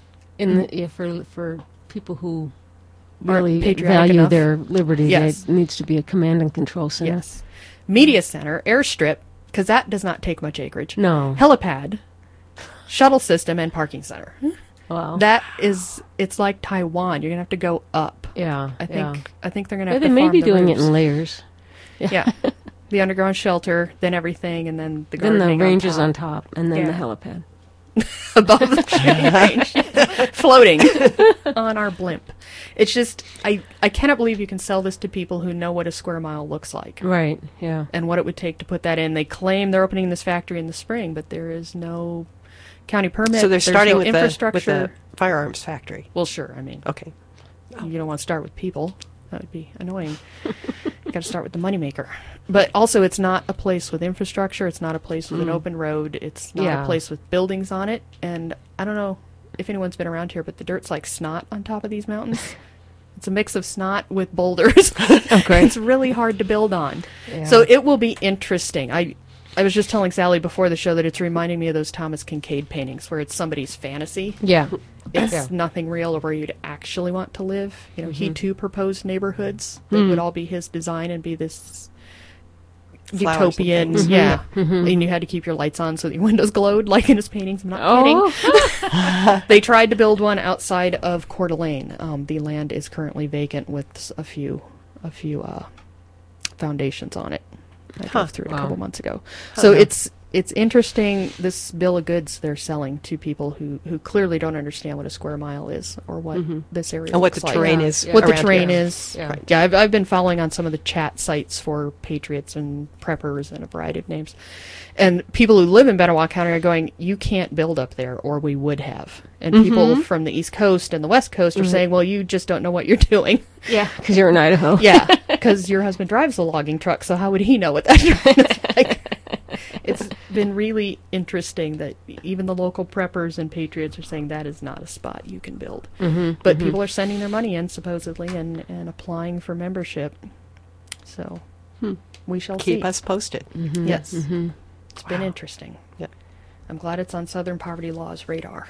For people who Aren't really patriotic value enough. their liberty, Yes. there needs to be a command and control center. Yes. Media center, airstrip, because that does not take much acreage. No. Helipad, shuttle system, and parking center. Wow. It's like Taiwan. You're going to have to go up. Yeah. I think they're going to Yeah, have they to may farm be the doing roofs. it in layers. Yeah. The underground shelter, then everything, and then the Then gardening the ranges on on top, and then the Yeah. helipad. above the shooting range, floating on our blimp. It's just, I cannot believe you can sell this to people who know what a square mile looks like Right, yeah. and what it would take to put that in. They claim they're opening this factory in the spring, but there is no county permit. So they're There's starting no with infrastructure. the firearms factory. Well, sure. I mean, Okay. you don't want to start with people. That would be annoying. You got to start with the moneymaker. But also, it's not a place with infrastructure. It's not a place with an open road. It's not Yeah. a place with buildings on it. And I don't know if anyone's been around here, but the dirt's like snot on top of these mountains. It's a mix of snot with boulders. Okay. It's really hard to build on. Yeah. So it will be interesting. I was just telling Sally before the show that it's reminding me of those Thomas Kincaid paintings where it's somebody's fantasy. Yeah. It's Yeah. nothing real or where you'd actually want to live. You know, he too proposed neighborhoods that would all be his design and be this Flowers and utopian. things. Yeah. And you had to keep your lights on so the windows glowed, like in his paintings. I'm not kidding. They tried to build one outside of Coeur d'Alene. The land is currently vacant with a few foundations on it. I drove through it a couple months ago. So it's interesting, this bill of goods they're selling to people who clearly don't understand what a square mile is or what this area And what looks the like. terrain Yeah. is. What the around terrain here. is. Yeah. Yeah, I've been following on some of the chat sites for patriots and preppers and a variety of names. And people who live in Benoit County are going, you can't build up there, or we would have. And people from the East Coast and the West Coast are saying, well, you just don't know what you're doing. Yeah, because you're in Idaho. Yeah, because your husband drives a logging truck, so how would he know what that terrain is like? It's been really interesting that even the local preppers and patriots are saying that is not a spot you can build. But people are sending their money in, supposedly, and applying for membership. So we shall see. Keep us posted. Yes. It's been interesting. Yeah. I'm glad it's on Southern Poverty Law's radar.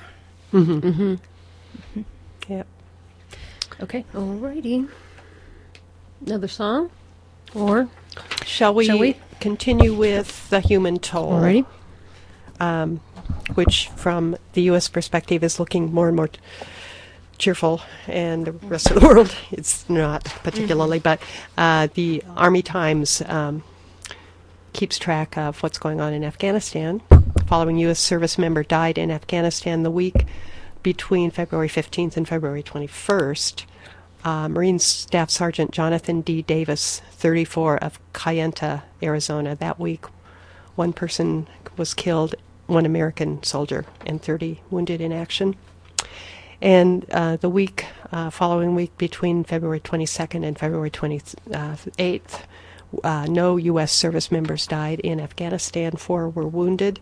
Yeah. Okay. Alrighty. Another song? Or? Shall we continue with the human toll? Alrighty. Which, from the U.S. perspective, is looking more and more cheerful, and the rest of the world, it's not particularly. But the Army Times keeps track of what's going on in Afghanistan. Following U.S. service member died in Afghanistan the week between February 15th and February 21st. Marine Staff Sergeant Jonathan D. Davis, 34, of Kayenta, Arizona. That week, one person was killed, one American soldier, and 30 wounded in action. And the following week between February 22nd and February 28th, no U.S. service members died in Afghanistan. 4 were wounded.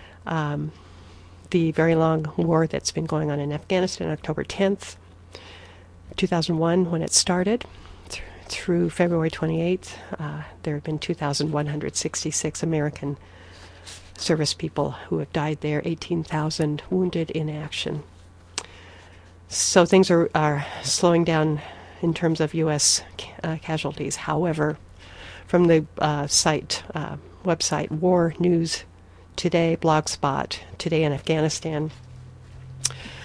The very long war that's been going on in Afghanistan, October 10th, 2001, when it started, through February 28th, there have been 2,166 American service people who have died there, 18,000 wounded in action. So things are slowing down in terms of U.S. Casualties. However, from the website War News Today, Blogspot, Today in Afghanistan,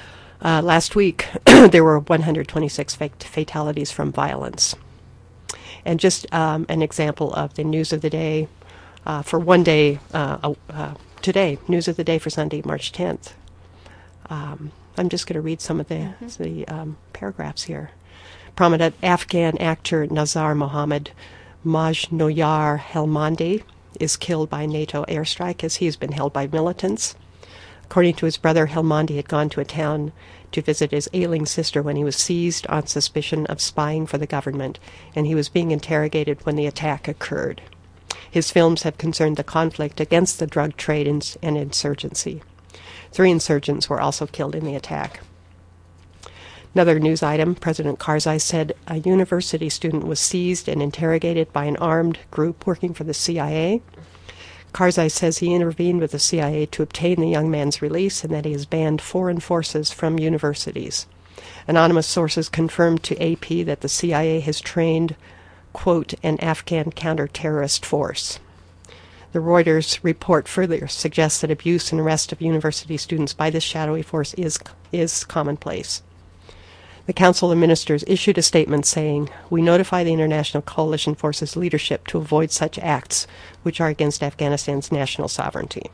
last week there were 126 fatalities from violence. And just an example of the news of the day for one day today, news of the day for Sunday, March 10th. I'm just going to read some of the paragraphs here. Prominent Afghan actor Nazar Mohammed Majnoyar Helmandi is killed by a NATO airstrike as he has been held by militants. According to his brother, Helmandi had gone to a town to visit his ailing sister when he was seized on suspicion of spying for the government, and he was being interrogated when the attack occurred. His films have concerned the conflict against the drug trade and insurgency. 3 insurgents were also killed in the attack. Another news item, President Karzai said a university student was seized and interrogated by an armed group working for the CIA. Karzai says he intervened with the CIA to obtain the young man's release and that he has banned foreign forces from universities. Anonymous sources confirmed to AP that the CIA has trained, quote, an Afghan counter-terrorist force. The Reuters report further suggests that abuse and arrest of university students by this shadowy force is commonplace. The Council of Ministers issued a statement saying, "We notify the International Coalition Forces leadership to avoid such acts which are against Afghanistan's national sovereignty."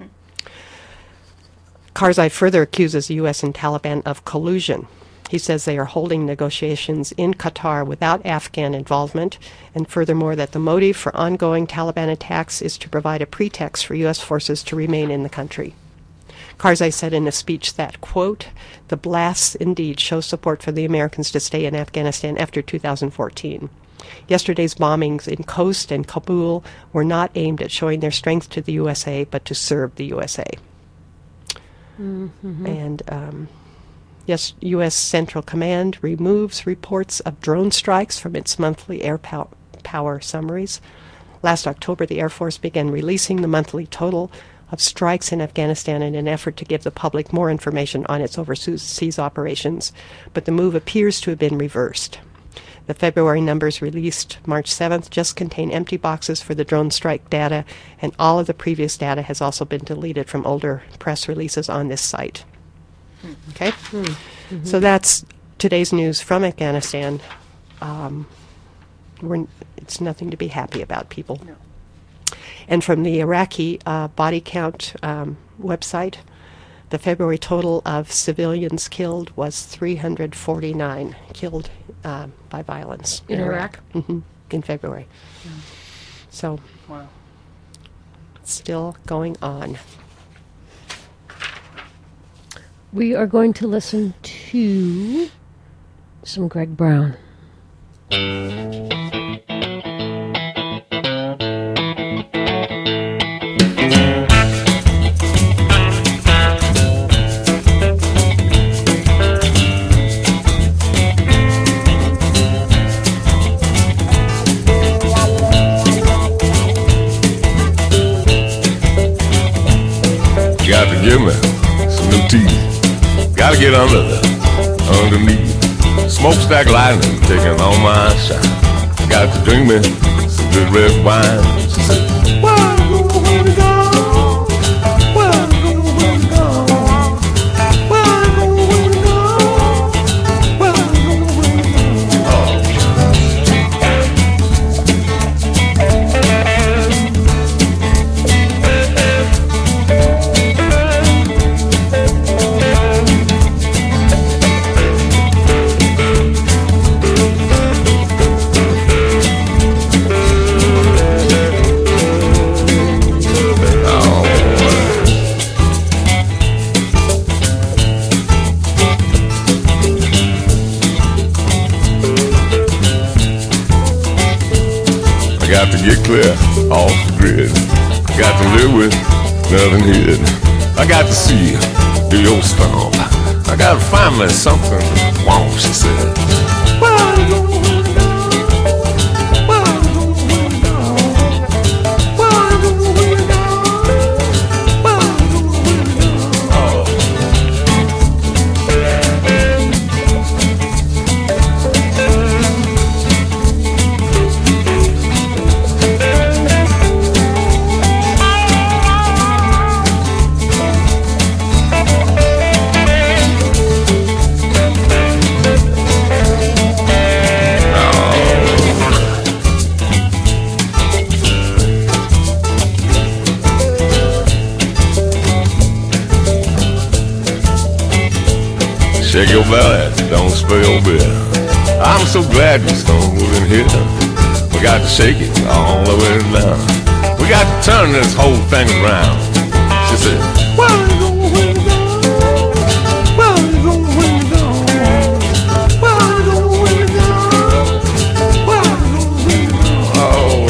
Karzai further accuses the U.S. and Taliban of collusion. He says they are holding negotiations in Qatar without Afghan involvement, and furthermore that the motive for ongoing Taliban attacks is to provide a pretext for U.S. forces to remain in the country. Karzai said in a speech that, quote, "The blasts indeed show support for the Americans to stay in Afghanistan after 2014. Yesterday's bombings in Khost and Kabul were not aimed at showing their strength to the USA, but to serve the USA." Mm-hmm. And, yes, U.S. Central Command removes reports of drone strikes from its monthly air power summaries. Last October, the Air Force began releasing the monthly total of strikes in Afghanistan in an effort to give the public more information on its overseas operations, but the move appears to have been reversed. The February numbers released March 7th just contain empty boxes for the drone strike data, and all of the previous data has also been deleted from older press releases on this site. Okay? Mm-hmm. So that's today's news from Afghanistan. It's nothing to be happy about, people. No. And from the Iraqi body count website, the February total of civilians killed was 349 killed by violence. In Iraq? Mm-hmm. In February. Yeah. So, wow. It's still going on. We are going to listen to some Greg Brown. Got to give me some new teeth. Gotta get underneath. Smokestack lightning taking all my shine. Got to drink me some good red wine. She said, "Where we go? Where we go? Where we go? Where we go?" Got to get clear off the grid. Got to live with nothing hid. I got to see the old stomp. I got to find me something wrong, she said. Shake your belly, don't spill beer. I'm so glad you stumbled in here. We got to shake it all the way down. We got to turn this whole thing around. She said, well, you gonna win it down. Well, you gonna win it down. Well, you gonna win it down. Well, you gonna win it down. Oh,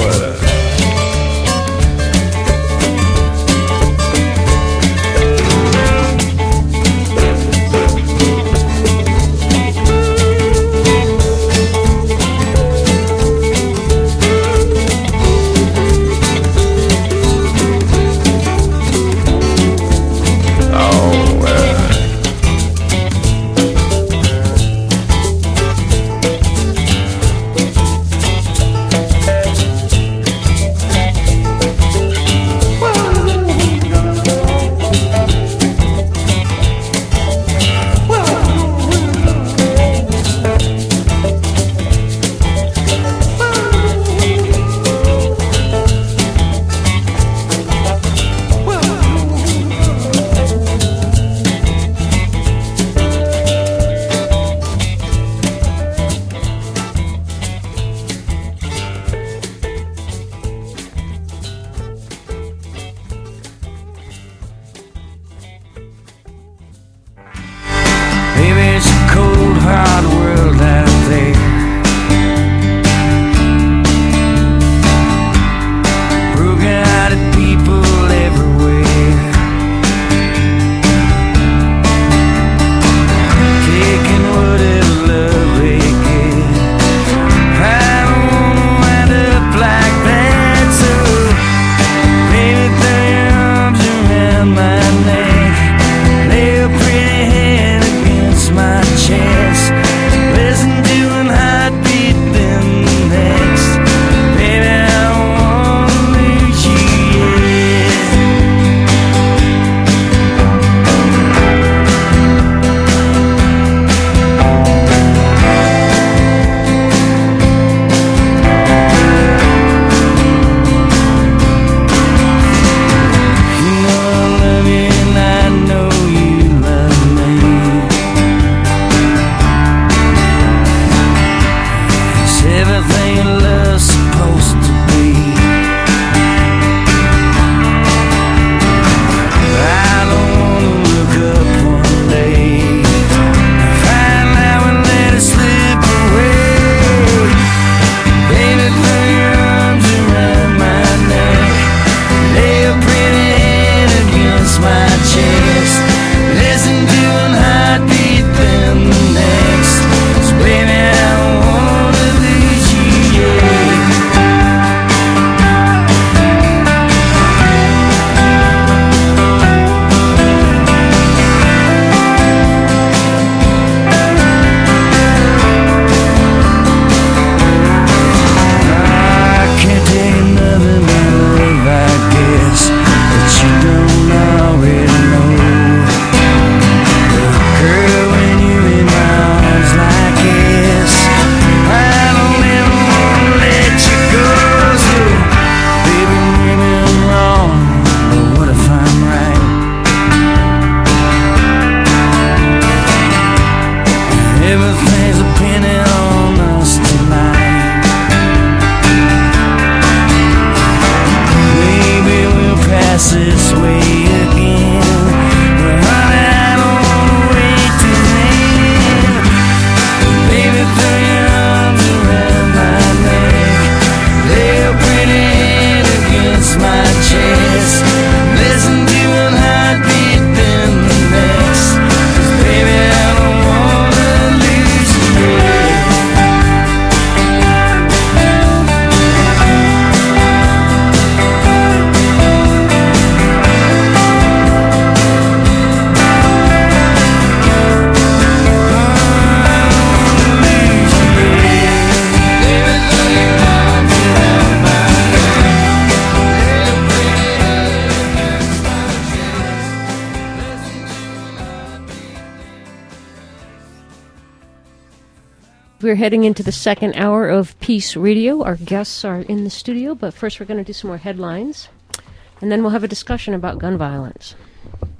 We're heading into the second hour of Peace Radio. Our guests are in the studio, but first we're going to do some more headlines, and then we'll have a discussion about gun violence.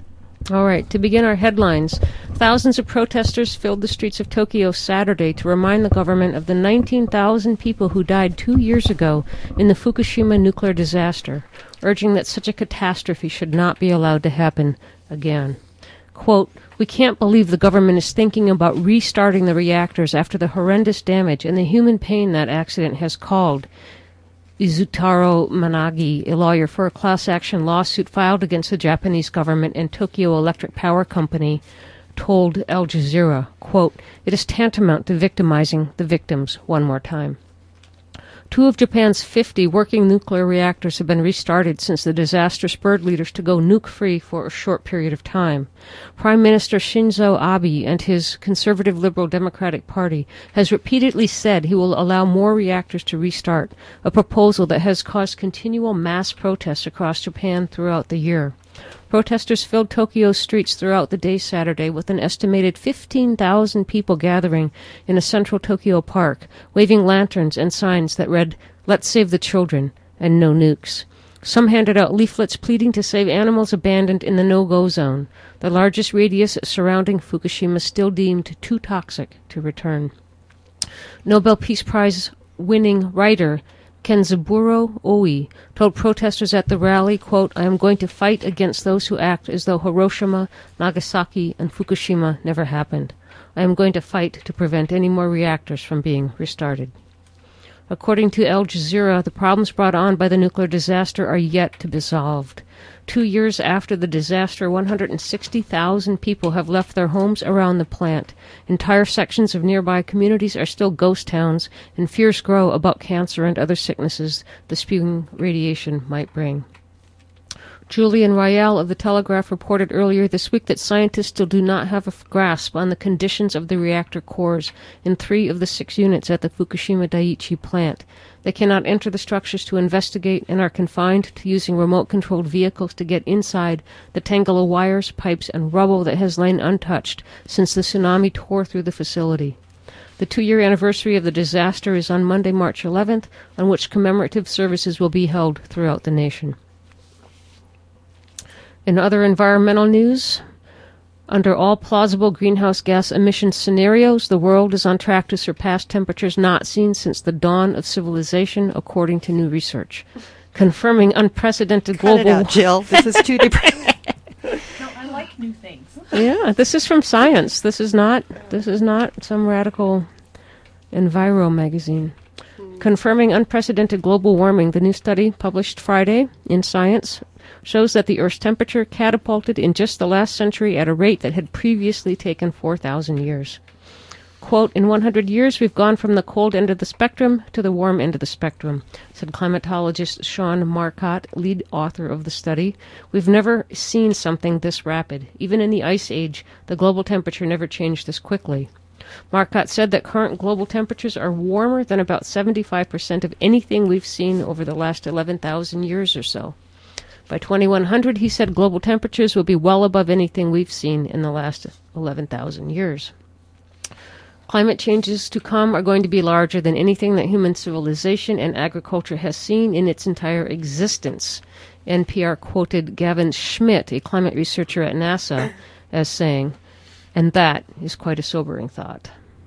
All right, to begin our headlines, thousands of protesters filled the streets of Tokyo Saturday to remind the government of the 19,000 people who died 2 years ago in the Fukushima nuclear disaster, urging that such a catastrophe should not be allowed to happen again. Quote, "We can't believe the government is thinking about restarting the reactors after the horrendous damage and the human pain that accident has caused," Izutaro Managi, a lawyer for a class action lawsuit filed against the Japanese government and Tokyo Electric Power Company, told Al Jazeera, quote, "It is tantamount to victimizing the victims one more time." 2 of Japan's 50 working nuclear reactors have been restarted since the disaster spurred leaders to go nuke-free for a short period of time. Prime Minister Shinzo Abe and his conservative Liberal Democratic Party has repeatedly said he will allow more reactors to restart, a proposal that has caused continual mass protests across Japan throughout the year. Protesters filled Tokyo's streets throughout the day Saturday, with an estimated 15,000 people gathering in a central Tokyo park, waving lanterns and signs that read, "Let's save the children," and "No nukes." Some handed out leaflets pleading to save animals abandoned in the no-go zone, the largest radius surrounding Fukushima still deemed too toxic to return. Nobel Peace Prize winning writer Kenzaburo Oi told protesters at the rally, quote, "I am going to fight against those who act as though Hiroshima, Nagasaki, and Fukushima never happened. I am going to fight to prevent any more reactors from being restarted." According to Al Jazeera, the problems brought on by the nuclear disaster are yet to be solved. 2 years after the disaster, 160,000 people have left their homes around the plant. Entire sections of nearby communities are still ghost towns, and fears grow about cancer and other sicknesses the spewing radiation might bring. Julian Royale of The Telegraph reported earlier this week that scientists still do not have a grasp on the conditions of the reactor cores in 3 of the 6 units at the Fukushima Daiichi plant. They cannot enter the structures to investigate and are confined to using remote-controlled vehicles to get inside the tangle of wires, pipes, and rubble that has lain untouched since the tsunami tore through the facility. The 2-year anniversary of the disaster is on Monday, March 11th, on which commemorative services will be held throughout the nation. In other environmental news, under all plausible greenhouse gas emission scenarios, the world is on track to surpass temperatures not seen since the dawn of civilization, according to new research, confirming unprecedented global... Cut it out, Jill. This is too depressing. No, I like new things. Yeah, this is from Science. This is not some radical Enviro magazine. Confirming unprecedented global warming, the new study published Friday in Science shows that the Earth's temperature catapulted in just the last century at a rate that had previously taken 4,000 years. Quote, "In 100 years, we've gone from the cold end of the spectrum to the warm end of the spectrum," said climatologist Sean Marcotte, lead author of the study. "We've never seen something this rapid. Even in the Ice Age, the global temperature never changed this quickly." Marcotte said that current global temperatures are warmer than about 75% of anything we've seen over the last 11,000 years or so. By 2100, he said global temperatures will be well above anything we've seen in the last 11,000 years. Climate changes to come are going to be larger than anything that human civilization and agriculture has seen in its entire existence. NPR quoted Gavin Schmidt, a climate researcher at NASA, as saying, and that is quite a sobering thought.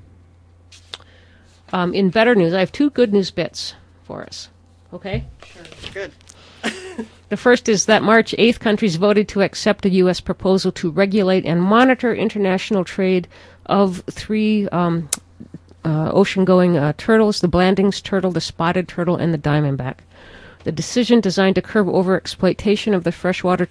In better news, I have 2 good news bits for us. Okay? Sure. Good. The first is that March 8th, countries voted to accept a U.S. proposal to regulate and monitor international trade of 3 ocean-going turtles, the Blandings turtle, the spotted turtle, and the diamondback. The decision, designed to curb overexploitation of the freshwater,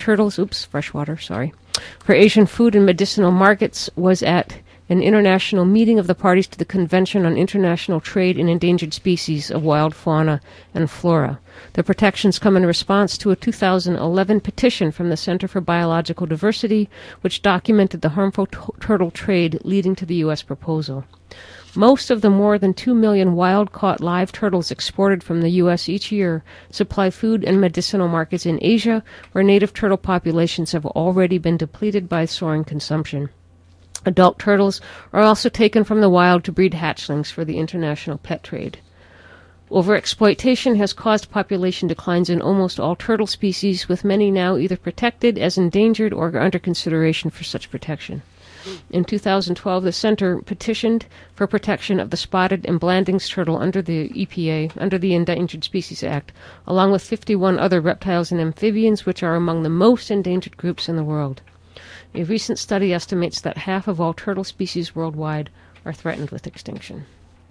for Asian food and medicinal markets, was at an international meeting of the parties to the Convention on International Trade in Endangered Species of Wild Fauna and Flora. The protections come in response to a 2011 petition from the Center for Biological Diversity, which documented the harmful turtle trade leading to the U.S. proposal. Most of the more than 2 million wild-caught live turtles exported from the U.S. each year supply food and medicinal markets in Asia, where native turtle populations have already been depleted by soaring consumption. Adult turtles are also taken from the wild to breed hatchlings for the international pet trade. Overexploitation has caused population declines in almost all turtle species, with many now either protected as endangered or under consideration for such protection. In 2012, the Center petitioned for protection of the spotted and Blanding's turtle under the EPA, under the Endangered Species Act, along with 51 other reptiles and amphibians, which are among the most endangered groups in the world. A recent study estimates that half of all turtle species worldwide are threatened with extinction.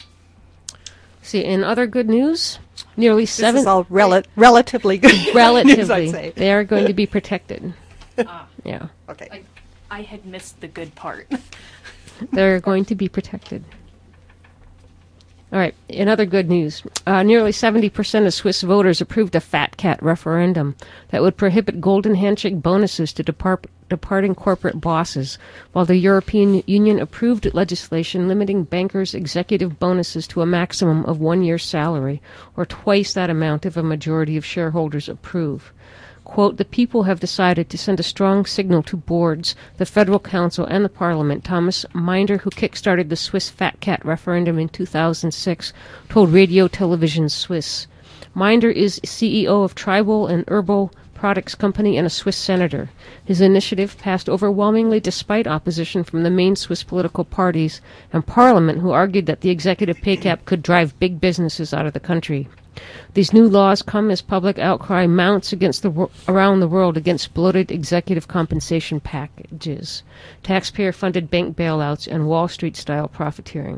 See, in other good news, nearly This is all relatively good relatively, news, I'd say. they are going to be protected. Yeah. Okay. I had missed the good part. They're going to be protected. All right, in other good news, nearly 70% of Swiss voters approved a Fat Cat referendum that would prohibit golden handshake bonuses to departing corporate bosses, while the European Union approved legislation limiting bankers' executive bonuses to a maximum of 1 year's salary, or twice that amount if a majority of shareholders approve. Quote, the people have decided to send a strong signal to boards, the Federal Council, and the Parliament. Thomas Minder, who kick-started the Swiss Fat Cat referendum in 2006, told Radio Television Suisse. Minder is CEO of Tribal and Herbal Products Company and a Swiss senator. His initiative passed overwhelmingly despite opposition from the main Swiss political parties and Parliament, who argued that the executive pay cap could drive big businesses out of the country. These new laws come as public outcry mounts around the world against bloated executive compensation packages, taxpayer-funded bank bailouts, and Wall Street-style profiteering.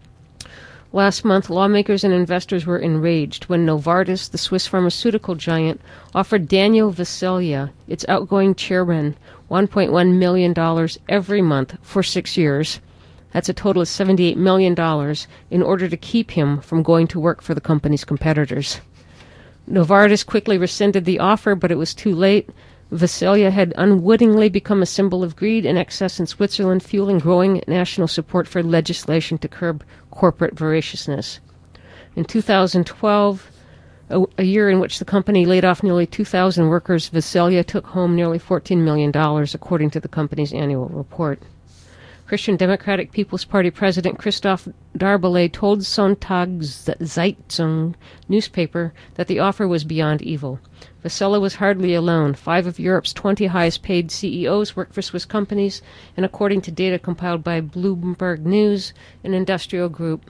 Last month, lawmakers and investors were enraged when Novartis, the Swiss pharmaceutical giant, offered Daniel Veselya, its outgoing chairman, $1.1 million every month for 6 years. That's a total of $78 million in order to keep him from going to work for the company's competitors. Novartis quickly rescinded the offer, but it was too late. Veselya had unwittingly become a symbol of greed and excess in Switzerland, fueling growing national support for legislation to curb corporate voraciousness. In 2012, a year in which the company laid off nearly 2,000 workers, Veselya took home nearly $14 million, according to the company's annual report. Christian Democratic People's Party President Christoph Darbelet told Sonntagszeitung newspaper that the offer was beyond evil. Veselya was hardly alone. 5 of Europe's 20 highest-paid CEOs work for Swiss companies, and according to data compiled by Bloomberg News, an industrial group.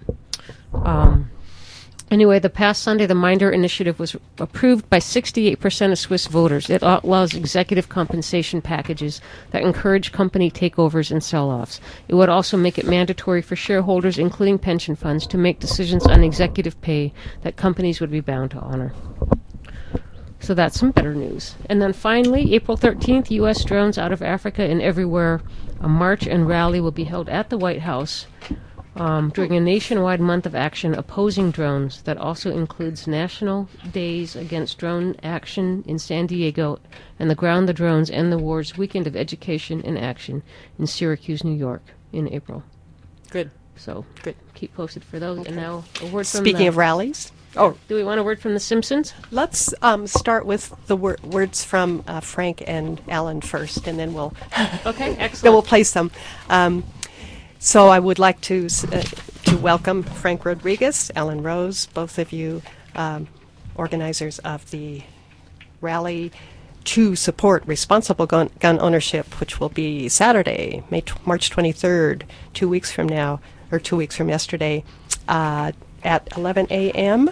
Anyway, the past Sunday, the Minder initiative was approved by 68% of Swiss voters. It outlaws executive compensation packages that encourage company takeovers and sell-offs. It would also make it mandatory for shareholders, including pension funds, to make decisions on executive pay that companies would be bound to honor. So that's some better news. And then finally, April 13th, U.S. drones out of Africa and everywhere. A march and rally will be held at the White House during a nationwide month of action opposing drones that also includes National Days Against Drone Action in San Diego and the Ground the Drones End the Wars Weekend of Education and Action in Syracuse, New York in April. Good. So good. Keep posted for those. Okay. And now a word from Speaking of rallies. Oh, do we want a word from The Simpsons? Let's start with the words from Frank and Alan first, and then we'll okay, excellent. Then we'll play some. So I would like to welcome Frank Rodriguez, Alan Rose, both of you organizers of the rally to support responsible gun ownership, which will be Saturday, March 23rd, 2 weeks from now, or 2 weeks from yesterday, at 11 a.m.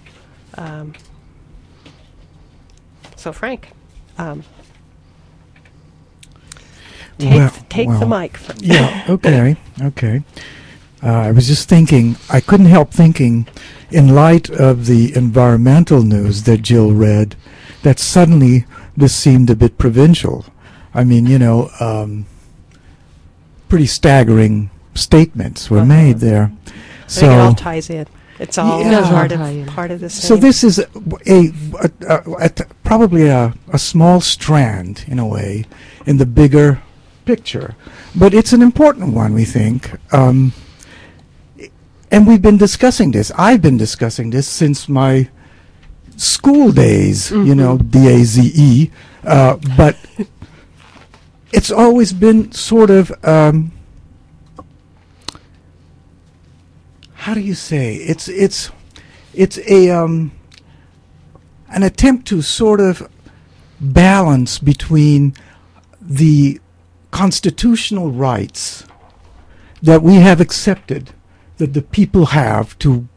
So Frank, take the mic. Yeah, okay. I was just thinking, I couldn't help thinking, in light of the environmental news that Jill read, that suddenly this seemed a bit provincial. I mean, pretty staggering statements were made there. So it all ties in. It's all part of the same. So this is probably a small strand, in a way, in the bigger picture. But it's an important one, we think. And we've been discussing this. I've been discussing this since my school days, DAZE. But it's always been sort of... how do you say? it's an attempt to sort of balance between the constitutional rights that we have accepted that the people have to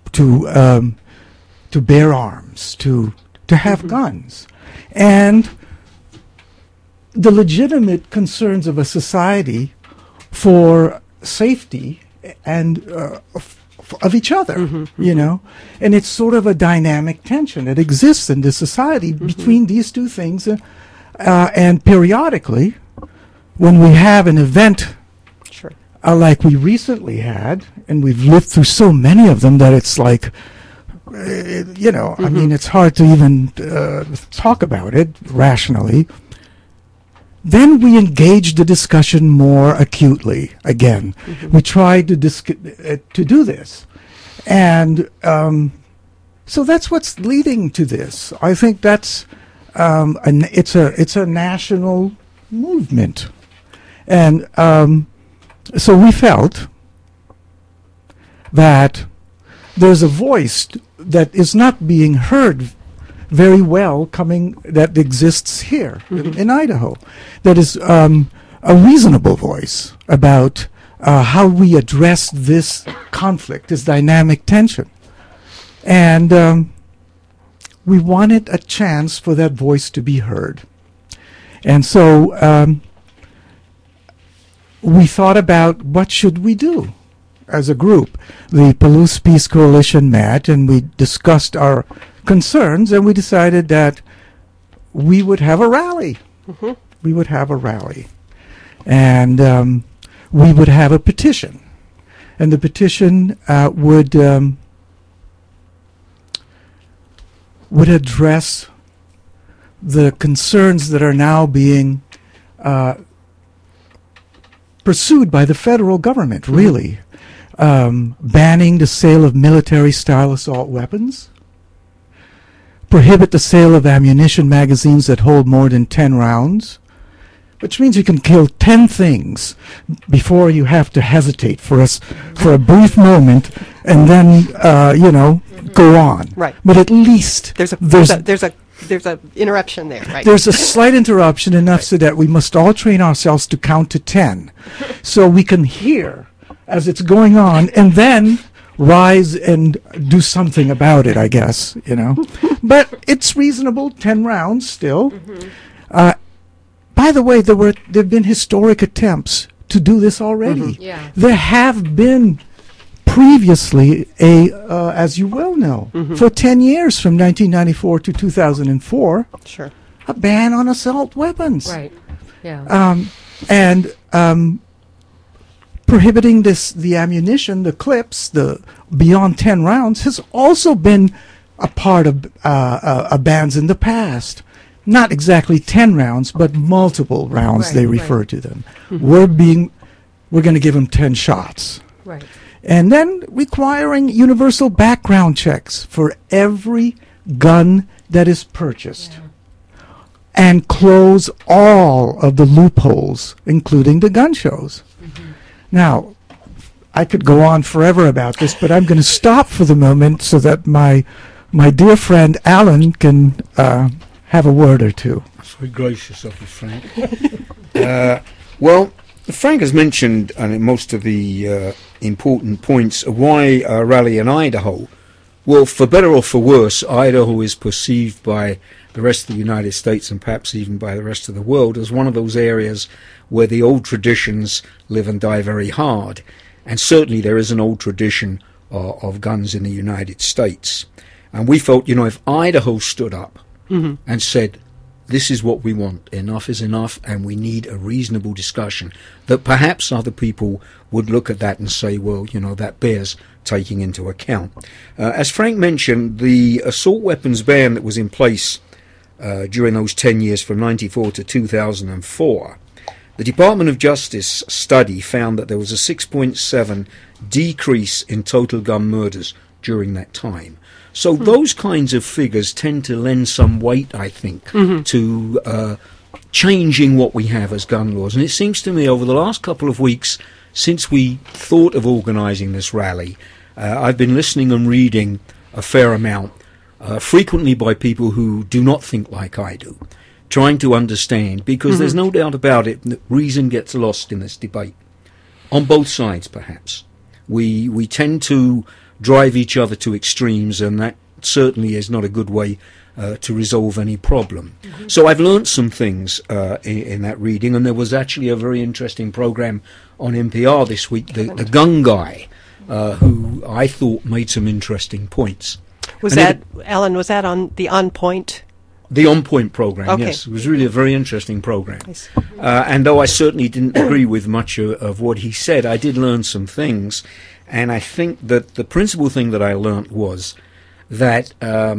bear arms, to have guns, and the legitimate concerns of a society for safety and of each other, you know. And it's sort of a dynamic tension that exists in this society between these two things. And periodically, when we have an event like we recently had, and we've lived through so many of them that it's like, you know, I mean, it's hard to even talk about it rationally. Then we engage the discussion more acutely again. We try to do this. And so that's what's leading to this. I think that's it's a national movement. And so we felt that there's a voice that is not being heard very well that exists here in Idaho, that is a reasonable voice about how we address this conflict, this dynamic tension. And we wanted a chance for that voice to be heard. And so we thought about what should we do as a group. The Palouse Peace Coalition met, and we discussed our concerns, and we decided that we would have a rally. We would have a rally. And we would have a petition. And the petition would address the concerns that are now being pursued by the federal government, really. Banning the sale of military-style assault weapons, prohibit the sale of ammunition magazines that hold more than 10 rounds, which means you can kill 10 things before you have to hesitate for a brief moment, and then go on. Right. But at least there's a interruption there. Right. There's a slight interruption enough so that we must all train ourselves to count to 10, so we can hear as it's going on, and then rise and do something about it, I guess, you know. But it's reasonable, 10 rounds still. By the way, there have been historic attempts to do this already. Yeah. There have been previously, as you well know, for 10 years from 1994 to 2004, a ban on assault weapons. Right, yeah. And prohibiting the ammunition, the clips, the beyond 10 rounds has also been a part of bans in the past. Not exactly 10 rounds, but multiple rounds, they refer to them. We're going to give them 10 shots. Right. And then requiring universal background checks for every gun that is purchased. Yeah. And close all of the loopholes, including the gun shows. Now, I could go on forever about this, but I'm going to stop for the moment so that my dear friend Alan can have a word or two. That's very gracious of you, Frank. Well, Frank has mentioned most of the important points of why a rally in Idaho. Well, for better or for worse, Idaho is perceived by the rest of the United States and perhaps even by the rest of the world as one of those areas where the old traditions live and die very hard. And certainly there is an old tradition of guns in the United States. And we felt, if Idaho stood up and said, this is what we want, enough is enough, and we need a reasonable discussion, that perhaps other people would look at that and say, well, that bears taking into account. As Frank mentioned, the assault weapons ban that was in place during those 10 years from 94 to 2004, the Department of Justice study found that there was a 6.7 decrease in total gun murders during that time. So those kinds of figures tend to lend some weight, I think, to changing what we have as gun laws. And it seems to me over the last couple of weeks since we thought of organising this rally, I've been listening and reading a fair amount, frequently by people who do not think like I do, trying to understand, because there's no doubt about it that reason gets lost in this debate. On both sides, perhaps. We tend to drive each other to extremes, and that certainly is not a good way to resolve any problem. So I've learnt some things in that reading, and there was actually a very interesting program on NPR this week, the gun guy, who I thought made some interesting points. Alan, was that on the On Point? The On Point program, okay. Yes. It was really a very interesting program. And though I certainly didn't agree with much of what he said, I did learn some things. And I think that the principal thing that I learnt was that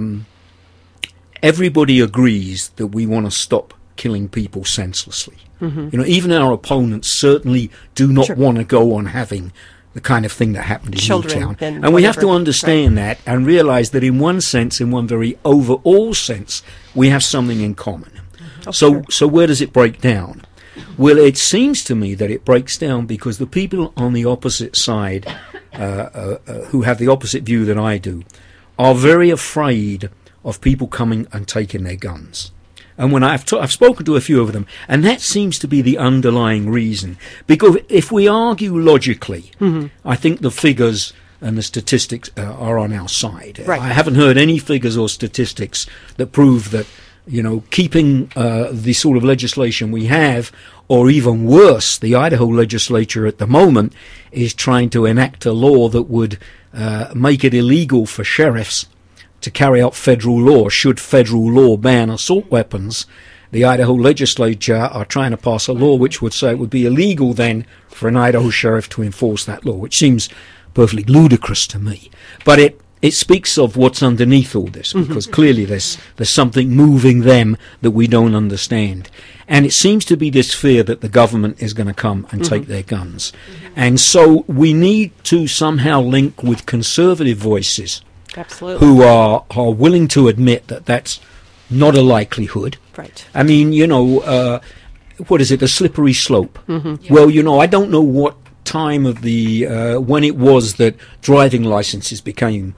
everybody agrees that we want to stop killing people senselessly. You know, even our opponents certainly do not want to go on having the kind of thing that happened in Newtown. And we have to understand that and realize that in one sense, in one very overall sense, we have something in common. So where does it break down? Well, it seems to me that it breaks down because the people on the opposite side, who have the opposite view that I do, are very afraid of people coming and taking their guns. And when I've spoken to a few of them, and that seems to be the underlying reason. Because if we argue logically, I think the figures and the statistics are on our side. Right. I haven't heard any figures or statistics that prove that, you know, keeping the sort of legislation we have, or even worse, the Idaho legislature at the moment is trying to enact a law that would make it illegal for sheriffs to carry out federal law. Should federal law ban assault weapons, the Idaho legislature are trying to pass a law which would say it would be illegal then for an Idaho sheriff to enforce that law, which seems perfectly ludicrous to me. But it speaks of what's underneath all this, because clearly there's something moving them that we don't understand. And it seems to be this fear that the government is going to come and take their guns. And so we need to somehow link with conservative voices. Absolutely. Who are willing to admit that that's not a likelihood. Right. I mean, you know, what is it, the slippery slope? Well, you know, I don't know what time of the, when it was that driving licenses became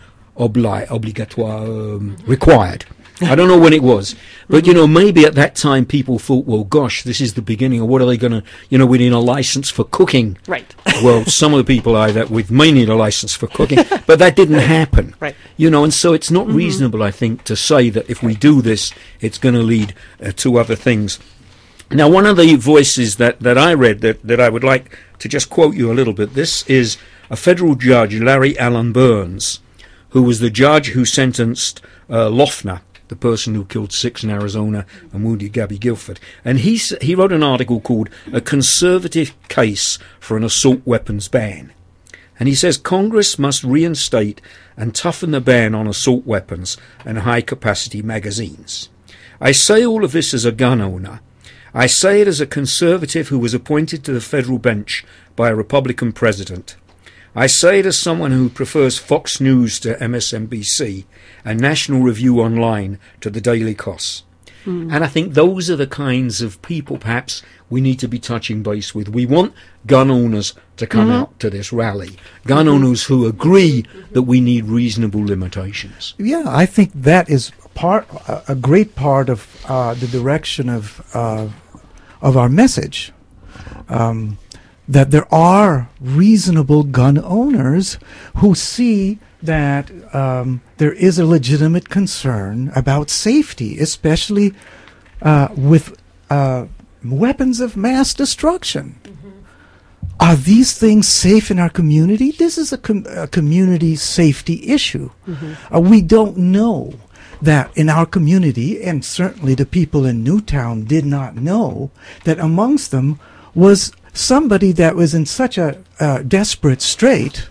obligatoire, required. I don't know when it was. But, you know, maybe at that time people thought, well, gosh, this is the beginning, or what are they going to, you know, we need a license for cooking. Right. Well, some of the people I that with may need a license for cooking, but that didn't happen. Right. You know, and so it's not reasonable, I think, to say that if we do this, it's going to lead to other things. Now, one of the voices that I read that I would like to just quote you a little bit, this is a federal judge, Larry Allen Burns, who was the judge who sentenced Loeffner, the person who killed 6 in Arizona and wounded Gabby Guilford. And he wrote an article called A Conservative Case for an Assault Weapons Ban. And he says Congress must reinstate and toughen the ban on assault weapons and high-capacity magazines. I say all of this as a gun owner. I say it as a conservative who was appointed to the federal bench by a Republican president. I say it as someone who prefers Fox News to MSNBC and National Review Online to the Daily Kos. And I think those are the kinds of people perhaps we need to be touching base with. We want gun owners to come out to this rally. Gun owners who agree that we need reasonable limitations. Yeah, I think that is a great part of the direction of our message. That there are reasonable gun owners who see that there is a legitimate concern about safety, especially with weapons of mass destruction. Are these things safe in our community? This is a community safety issue. We don't know that in our community, and certainly the people in Newtown did not know, that amongst them was somebody that was in such a desperate strait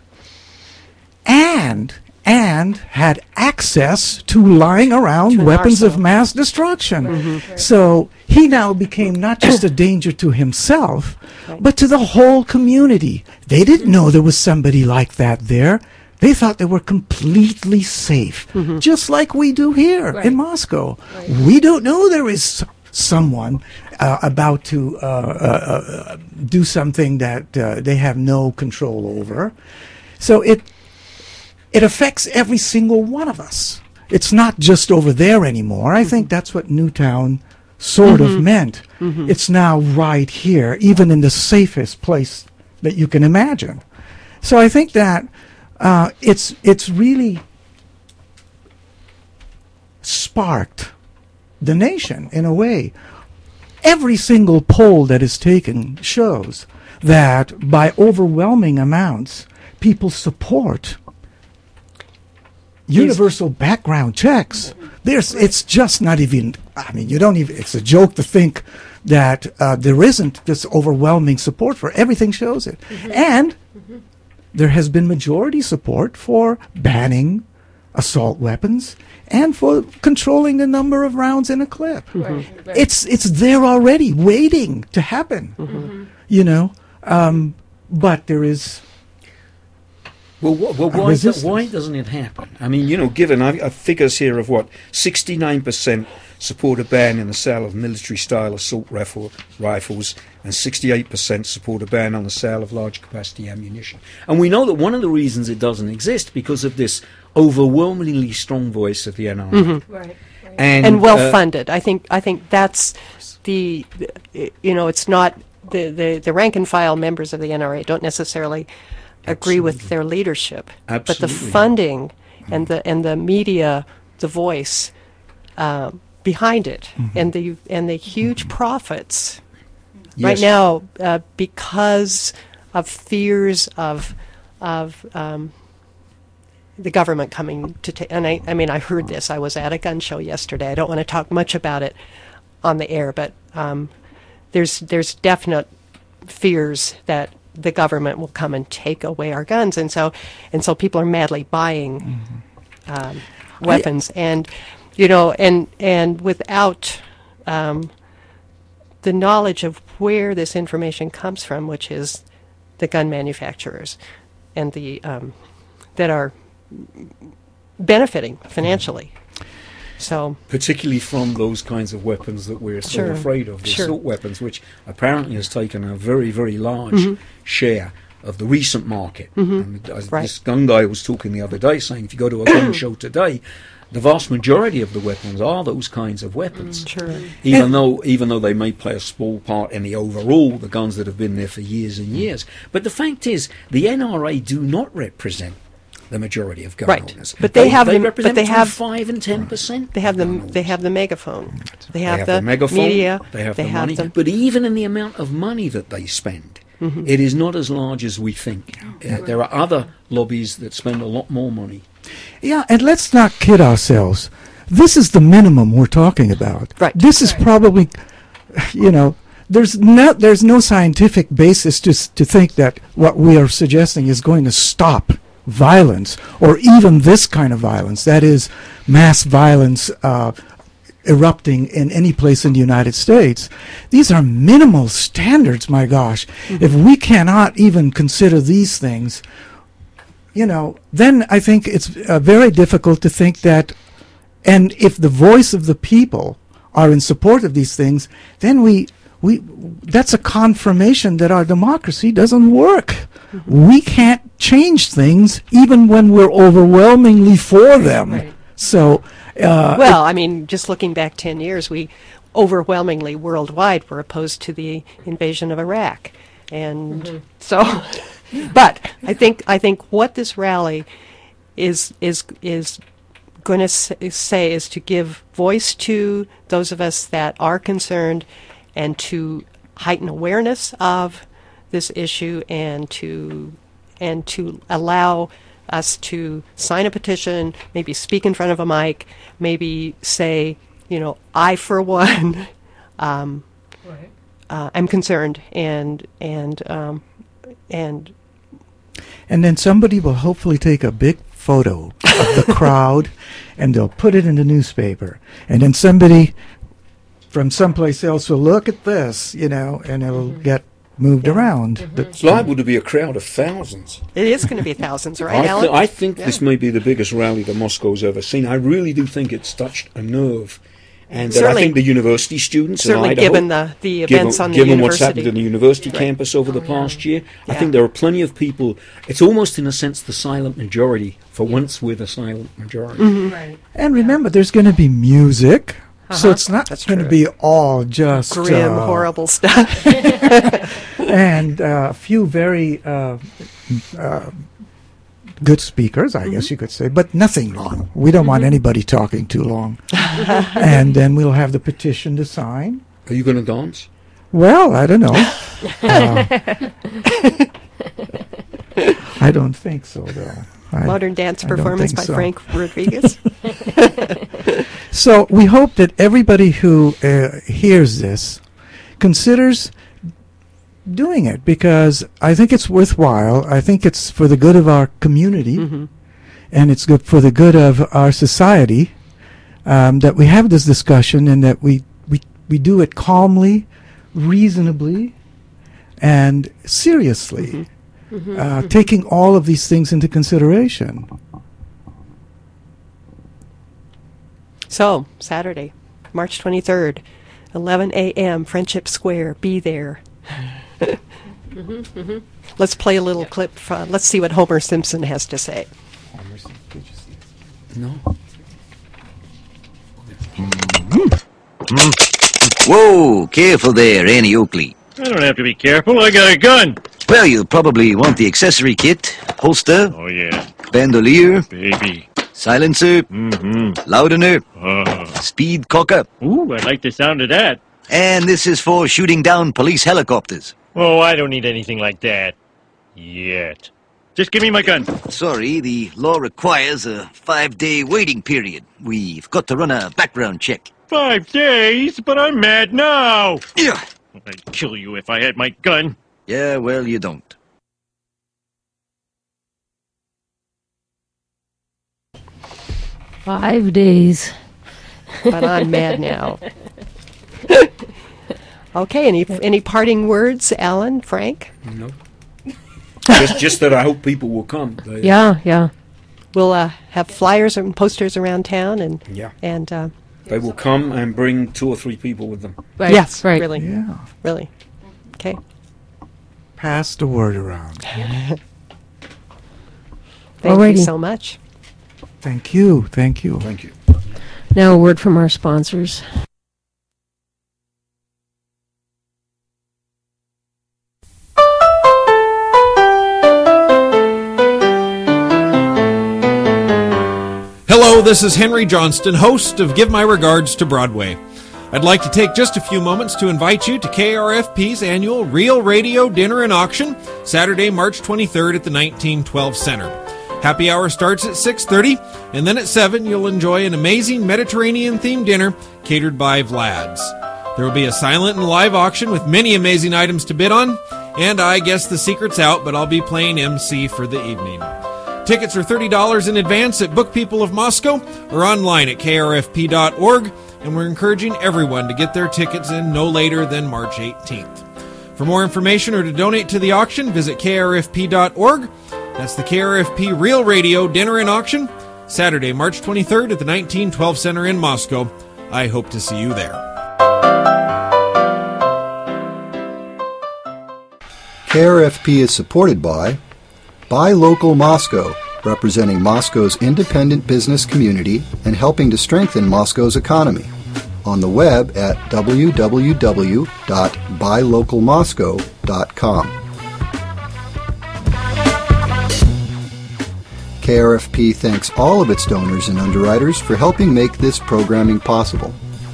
and had access to lying around weapons of mass destruction. So he now became not just a danger to himself, but to the whole community. They didn't know there was somebody like that there. They thought they were completely safe, just like we do here in Moscow. We don't know there is someone about to do something that they have no control over. So it affects every single one of us. It's not just over there anymore. I think that's what Newtown sort of meant. It's now right here, even in the safest place that you can imagine. So I think that it's really sparked the nation in a way. Every single poll that is taken shows that by overwhelming amounts, people support universal background checks. It's just not even, I mean, it's a joke to think that there isn't this overwhelming support for everything shows it. And there has been majority support for banning assault weapons and for controlling the number of rounds in a clip. It's there already, waiting to happen, you know. But there is... Well, why doesn't it happen? I mean, you know, given I've figures here of 69% support a ban in the sale of military-style assault rifles, and 68% support a ban on the sale of large-capacity ammunition. And we know that one of the reasons it doesn't exist because of this overwhelmingly strong voice of the NRA, right. And well-funded. I think that's the you know, it's not the rank and file members of the NRA don't necessarily agree with their leadership, but the funding and the media, the voice behind it, and the huge profits right now because of fears of the government coming to take. And I mean, I heard this. I was at a gun show yesterday. I don't want to talk much about it on the air, but there's definite fears that the government will come and take away our guns, and so people are madly buying weapons, and you know, and without the knowledge of where this information comes from, which is the gun manufacturers and the that are benefiting financially. So particularly from those kinds of weapons that we're so afraid of, the assault weapons, which apparently has taken a very, very large share of the recent market. And this gun guy was talking the other day, saying if you go to a gun show today, the vast majority of the weapons are those kinds of weapons. Even though they may play a small part in the overall, the guns that have been there for years and years. But the fact is, the NRA do not represent the majority of gun owners. But they have 5 and 10%. They have the megaphone. They have the megaphone, media. They have the money. But even in the amount of money that they spend, it is not as large as we think. There are other lobbies that spend a lot more money. Yeah, and let's not kid ourselves. This is the minimum we're talking about. Right. This is probably, you know, there's no scientific basis to think that what we are suggesting is going to stop violence, or even this kind of violence, that is mass violence erupting in any place in the United States. These are minimal standards, my gosh. If we cannot even consider these things, you know, then I think it's very difficult to think that, and if the voice of the people are in support of these things, then we that's a confirmation that our democracy doesn't work. We can't change things even when we're overwhelmingly for them. So, well, I mean, just looking back 10 years, we overwhelmingly worldwide were opposed to the invasion of Iraq, and so. But I think what this rally is going to say is to give voice to those of us that are concerned, and to heighten awareness of this issue, and to allow us to sign a petition, maybe speak in front of a mic, maybe say, you know, I for one, I'm concerned, and then somebody will hopefully take a big photo of the crowd, and they'll put it in the newspaper, and then somebody from someplace else will look at this, you know, and it'll get moved around. It's liable to be a crowd of thousands. It is going to be thousands, right, Alan? I think this may be the biggest rally that Moscow's ever seen. I really do think it's touched a nerve And I think the university students in Idaho, given the events on the university. Given what's happened in the university campus over the past year, I think there are plenty of people. It's almost, in a sense, the silent majority. For once, we're the silent majority. Mm-hmm. Right. And remember, there's going to be music. So it's not going to be all just grim, horrible stuff. And a few very good speakers, I guess you could say, but nothing long. We don't want anybody talking too long. And then we'll have the petition to sign. Are you going to dance? Well, I don't know. I don't think so, though. Modern dance performance by Frank Rodriguez. So we hope that everybody who hears this considers doing it, because I think it's worthwhile. I think it's for the good of our community, and it's good for the good of our society, that we have this discussion and that we do it calmly, reasonably, and seriously. Taking all of these things into consideration. So, Saturday, March 23rd, 11 a.m., Friendship Square. Be there. Let's play a little clip. Let's see what Homer Simpson has to say. Homer Simpson, did you see it? No. Whoa, careful there, Annie Oakley. I don't have to be careful. I got a gun. Well, you'll probably want the accessory kit, holster. Oh, yeah. Bandolier. Baby. Silencer. Loudener. Speed cocker. Ooh, I like the sound of that. And this is for shooting down police helicopters. Oh, I don't need anything like that. Yet. Just give me my gun. Sorry, the law requires a 5-day waiting period. We've got to run a background check. 5 days? But I'm mad now. Yeah. I'd kill you if I had my gun. Yeah, well, you don't. $5 days. But I'm mad now. Okay, any parting words, Alan, Frank? No. just that I hope people will come. Yeah. We'll have flyers and posters around town, and they will come and bring 2 or 3 people with them. Right. Yes, right. Really. Yeah. Really. Okay. Pass the word around. Thank you so much. Thank you. Thank you. Now a word from our sponsors. Hello, this is Henry Johnston, host of Give My Regards to Broadway. I'd like to take just a few moments to invite you to KRFP's annual Real Radio Dinner and Auction, Saturday, March 23rd at the 1912 Center. Happy hour starts at 6:30, and then at 7 you'll enjoy an amazing Mediterranean-themed dinner catered by Vlad's. There will be a silent and live auction with many amazing items to bid on, and I guess the secret's out, but I'll be playing MC for the evening. Tickets are $30 in advance at Book People of Moscow or online at krfp.org, and we're encouraging everyone to get their tickets in no later than March 18th. For more information or to donate to the auction, visit krfp.org. That's the KRFP Real Radio Dinner and Auction, Saturday, March 23rd at the 1912 Center in Moscow. I hope to see you there. KRFP is supported by Buy Local Moscow, representing Moscow's independent business community and helping to strengthen Moscow's economy. On the web at www.buylocalmoscow.com. KRFP thanks all of its donors and underwriters for helping make this programming possible.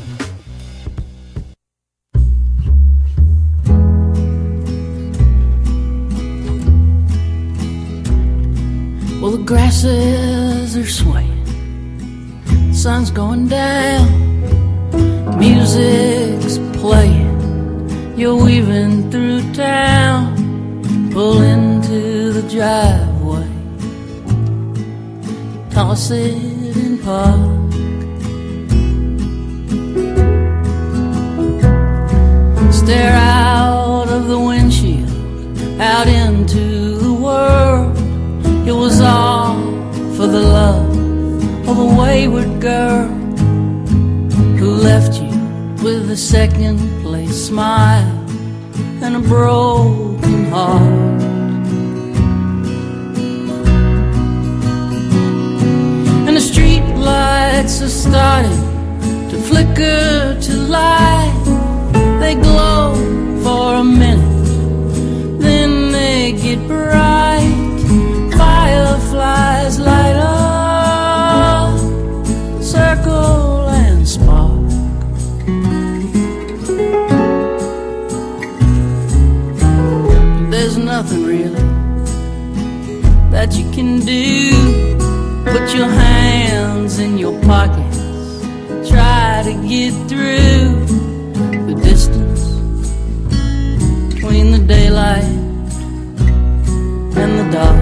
Well, the grasses are swaying, the sun's going down, music's playing, you're weaving through town, pull into the driveway, toss it in park. Stare out of the windshield, out into the world. It was all for the love of a wayward girl who left with a second place smile and a broken heart. And the street lights are starting to flicker to light. They glow for a minute, then they get bright. Fireflies light up, circle and spark. There's nothing really that you can do. Put your hands in your pockets, try to get through the distance between the daylight and the dark.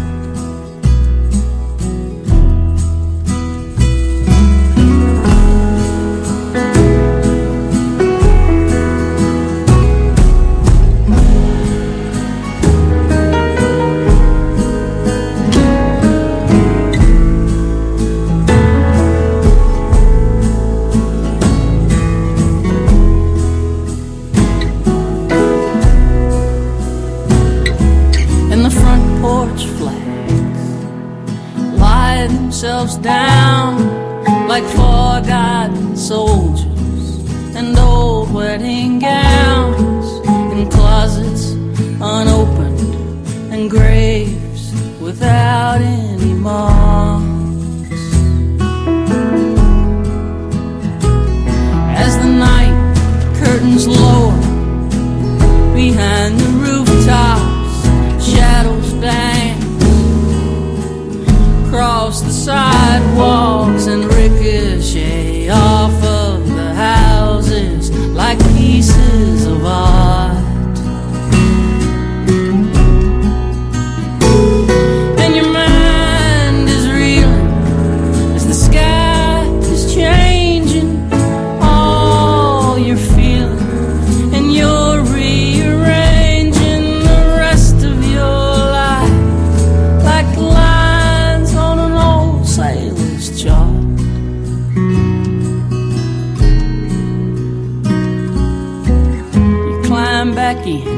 Down like forgotten soldiers and old wedding gowns in closets unopened and graves without any marks. As the night curtains lower behind the rooftops, shadows dance across the sidewalks and ricochet off of the houses like pieces of art. And your mind is reeling as the sky is changing all you're feeling, and you're rearranging the rest of your life like lines on an old sailor's chart. You climb back in,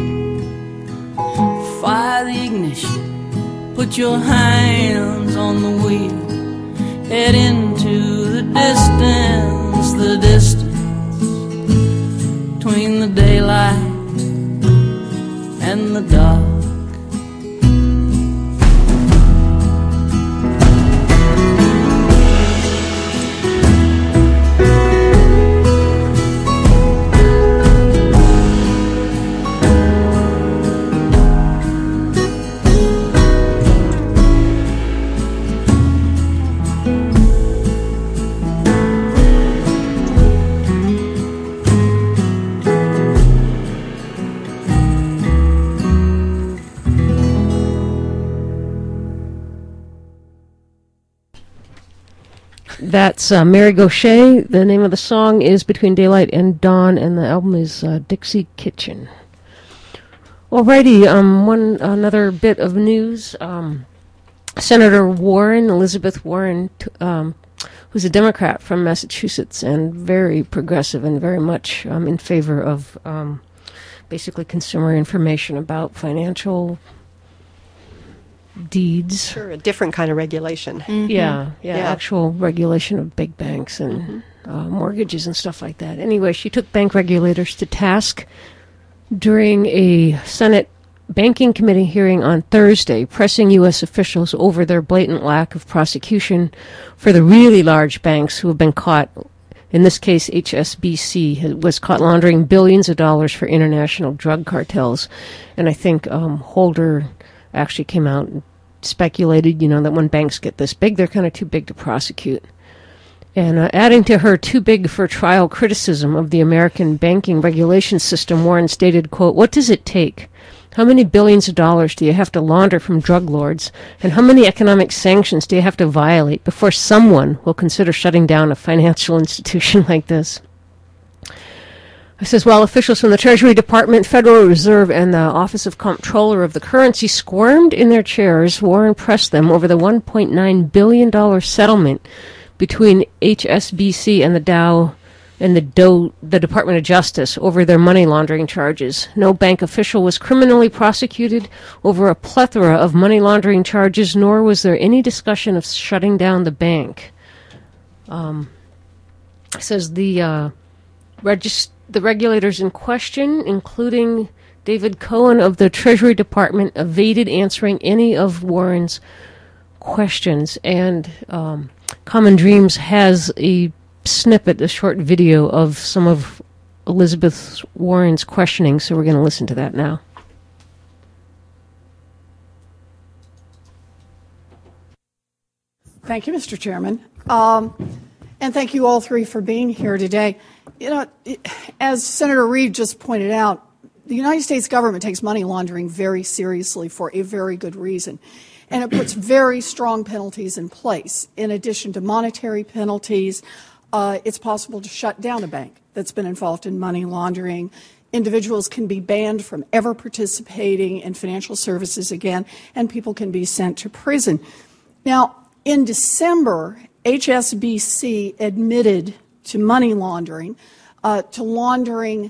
fire the ignition, put your hands on the wheel, head into the distance between the daylight and the dark. That's Mary Gauthier. The name of the song is Between Daylight and Dawn, and the album is Dixie Kitchen. Alrighty, another bit of news. Senator Warren, Elizabeth Warren, who's a Democrat from Massachusetts and very progressive and very much in favor of basically consumer information about financial deeds. Sure, a different kind of regulation. Mm-hmm. Yeah, actual regulation of big banks and mortgages and stuff like that. Anyway, she took bank regulators to task during a Senate Banking Committee hearing on Thursday, pressing U.S. officials over their blatant lack of prosecution for the really large banks who have been caught. In this case, HSBC was caught laundering billions of dollars for international drug cartels. And I think Holder actually came out and speculated, that when banks get this big, they're kind of too big to prosecute. And adding to her too big for trial criticism of the American banking regulation system, Warren stated, quote, "What does it take? How many billions of dollars do you have to launder from drug lords? And how many economic sanctions do you have to violate before someone will consider shutting down a financial institution like this?" It says, while officials from the Treasury Department, Federal Reserve, and the Office of Comptroller of the Currency squirmed in their chairs, Warren pressed them over the $1.9 billion settlement between HSBC and the Dow and the Department of Justice over their money laundering charges. No bank official was criminally prosecuted over a plethora of money laundering charges, nor was there any discussion of shutting down the bank. It says the regulators in question, including David Cohen of the Treasury Department, evaded answering any of Warren's questions. And Common Dreams has a snippet, a short video of some of Elizabeth Warren's questioning, so we're going to listen to that now. Thank you, Mr. Chairman. And thank you all three for being here today. You know, as Senator Reid just pointed out, the United States government takes money laundering very seriously for a very good reason. And it puts very strong penalties in place. In addition to monetary penalties, it's possible to shut down a bank that's been involved in money laundering. Individuals can be banned from ever participating in financial services again, and people can be sent to prison. Now, in December, HSBC admitted to money laundering, to laundering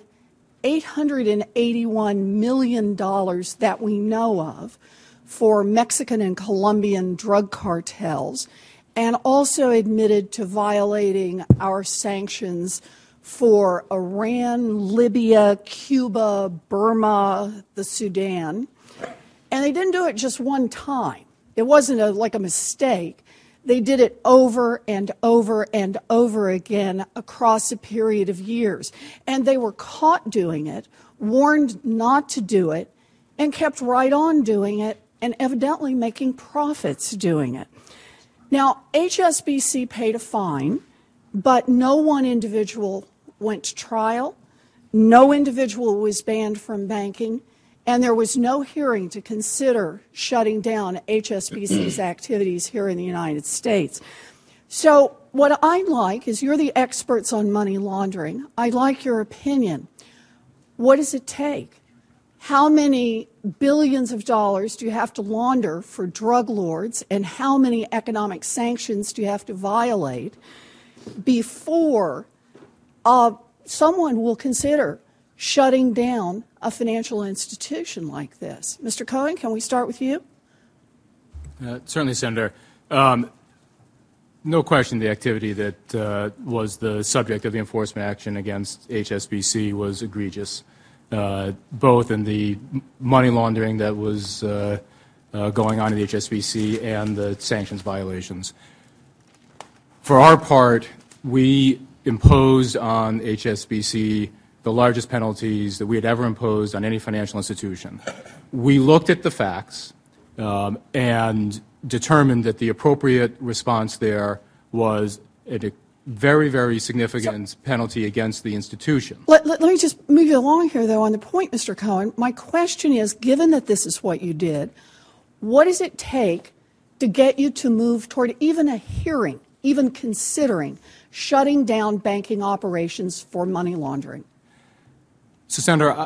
$881 million that we know of for Mexican and Colombian drug cartels, and also admitted to violating our sanctions for Iran, Libya, Cuba, Burma, the Sudan. And they didn't do it just one time. It wasn't like a mistake. They did it over and over and over again across a period of years. And they were caught doing it, warned not to do it, and kept right on doing it, and evidently making profits doing it. Now, HSBC paid a fine, but no one individual went to trial. No individual was banned from banking. And there was no hearing to consider shutting down HSBC's activities here in the United States. So what I'd like is, you're the experts on money laundering. I'd like your opinion. What does it take? How many billions of dollars do you have to launder for drug lords, and how many economic sanctions do you have to violate before someone will consider shutting down a financial institution like this? Mr. Cohen, can we start with you? Certainly, Senator. No question the activity that was the subject of the enforcement action against HSBC was egregious, both in the money laundering that was going on at HSBC and the sanctions violations. For our part, we imposed on HSBC the largest penalties that we had ever imposed on any financial institution. We looked at the facts and determined that the appropriate response there was a very, very significant penalty against the institution. Let me just move you along here, though, on the point, Mr. Cohen. My question is, given that this is what you did, what does it take to get you to move toward even a hearing, even considering shutting down banking operations for money laundering? So, Senator,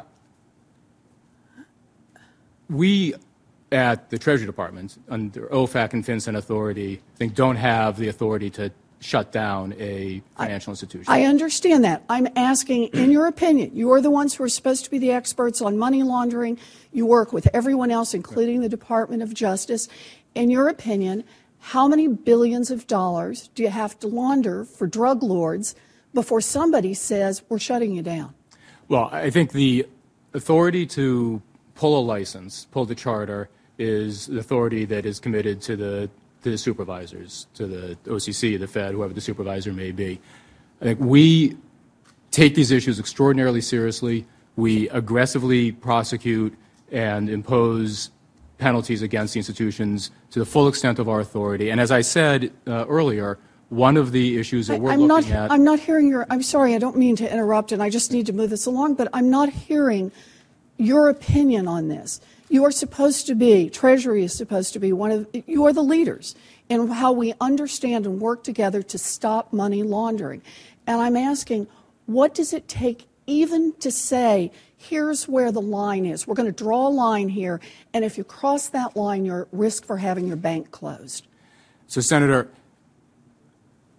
we at the Treasury Department, under OFAC and FinCEN authority, I think don't have the authority to shut down a financial institution. I understand that. I'm asking, in your opinion, you are the ones who are supposed to be the experts on money laundering. You work with everyone else, including the Department of Justice. In your opinion, how many billions of dollars do you have to launder for drug lords before somebody says, we're shutting you down? Well, I think the authority to pull a license, pull the charter, is the authority that is committed to the supervisors, to the OCC, the Fed, whoever the supervisor may be. I think we take these issues extraordinarily seriously. We aggressively prosecute and impose penalties against the institutions to the full extent of our authority. And as I said earlier, one of the issues that we're looking at... I'm not hearing your... I'm sorry, I don't mean to interrupt, and I just need to move this along, but I'm not hearing your opinion on this. You are supposed to be, Treasury is supposed to be you are the leaders in how we understand and work together to stop money laundering. And I'm asking, what does it take even to say, here's where the line is. We're going to draw a line here, and if you cross that line, you're at risk for having your bank closed. So, Senator,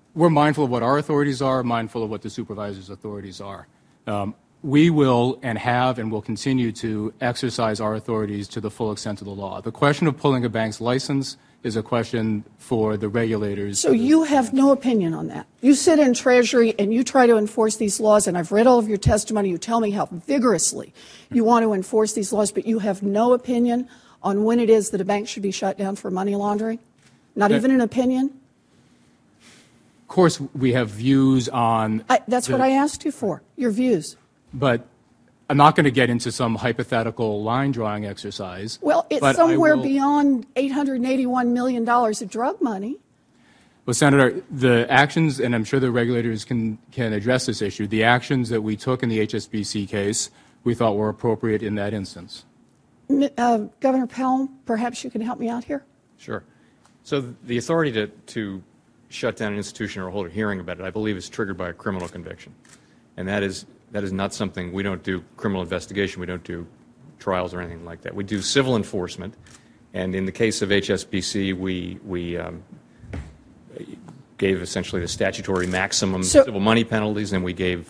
we're mindful of what our authorities are, mindful of what the supervisor's authorities are. We will and have and will continue to exercise our authorities to the full extent of the law. The question of pulling a bank's license is a question for the regulators. So you have no opinion on that? You sit in Treasury and you try to enforce these laws, and I've read all of your testimony. You tell me how vigorously you want to enforce these laws, but you have no opinion on when it is that a bank should be shut down for money laundering? Not even an opinion? Of course, we have views on... That's what I asked you for, your views. But I'm not going to get into some hypothetical line-drawing exercise. Well, it's somewhere beyond $881 million of drug money. Well, Senator, the actions, and I'm sure the regulators can address this issue, the actions that we took in the HSBC case, we thought were appropriate in that instance. Governor Powell, perhaps you can help me out here? Sure. So the authority to shut down an institution or hold a hearing about it, I believe, is triggered by a criminal conviction. And that is not something, we don't do criminal investigation, we don't do trials or anything like that. We do civil enforcement, and in the case of HSBC, we gave essentially the statutory maximum civil money penalties, and we gave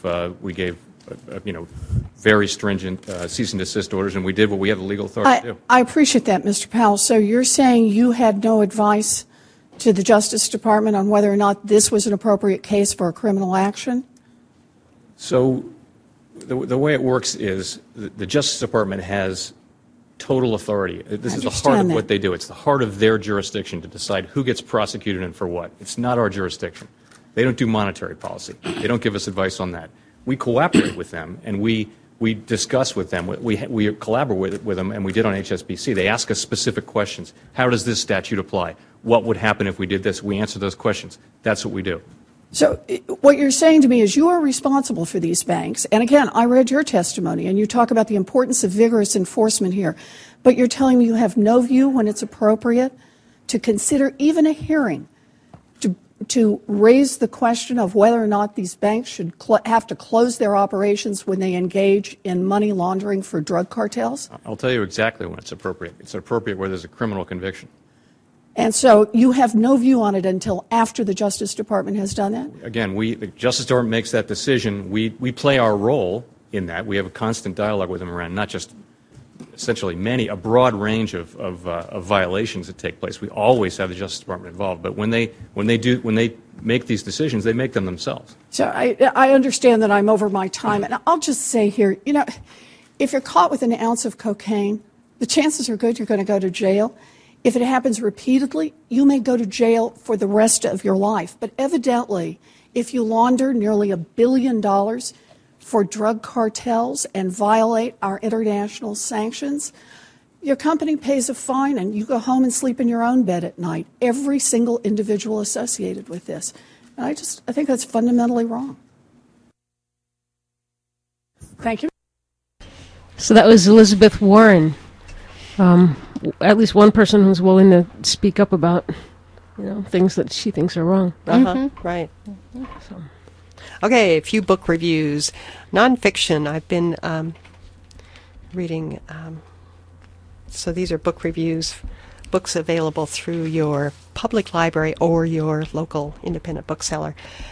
very stringent cease and desist orders, and we did what we have the legal authority to do. I appreciate that, Mr. Powell. So you're saying you had no advice to the Justice Department on whether or not this was an appropriate case for a criminal action? So the way it works is the Justice Department has total authority. This is the heart of what they do. It's the heart of their jurisdiction to decide who gets prosecuted and for what. It's not our jurisdiction. They don't do monetary policy. They don't give us advice on that. We cooperate with them, and we discuss with them. We collaborate with them, and we did on HSBC. They ask us specific questions. How does this statute apply? What would happen if we did this? We answer those questions. That's what we do. So what you're saying to me is you are responsible for these banks. And again, I read your testimony, and you talk about the importance of vigorous enforcement here. But you're telling me you have no view when it's appropriate to consider even a hearing to raise the question of whether or not these banks should have to close their operations when they engage in money laundering for drug cartels? I'll tell you exactly when it's appropriate. It's appropriate where there's a criminal conviction. And so you have no view on it until after the Justice Department has done that? Again, the Justice Department makes that decision. We play our role in that. We have a constant dialogue with them around not just essentially a broad range of violations that take place. We always have the Justice Department involved. But when they make these decisions, they make them themselves. So I understand that I'm over my time. And I'll just say here, if you're caught with an ounce of cocaine, the chances are good you're going to go to jail. If it happens repeatedly, you may go to jail for the rest of your life. But evidently, if you launder nearly $1 billion for drug cartels and violate our international sanctions, your company pays a fine and you go home and sleep in your own bed at night. Every single individual associated with this. And I think that's fundamentally wrong. Thank you. So that was Elizabeth Warren. At least one person who's willing to speak up about, things that she thinks are wrong. Right. So. Okay, a few book reviews. Nonfiction, I've been reading. So these are book reviews, books available through your public library or your local independent bookseller.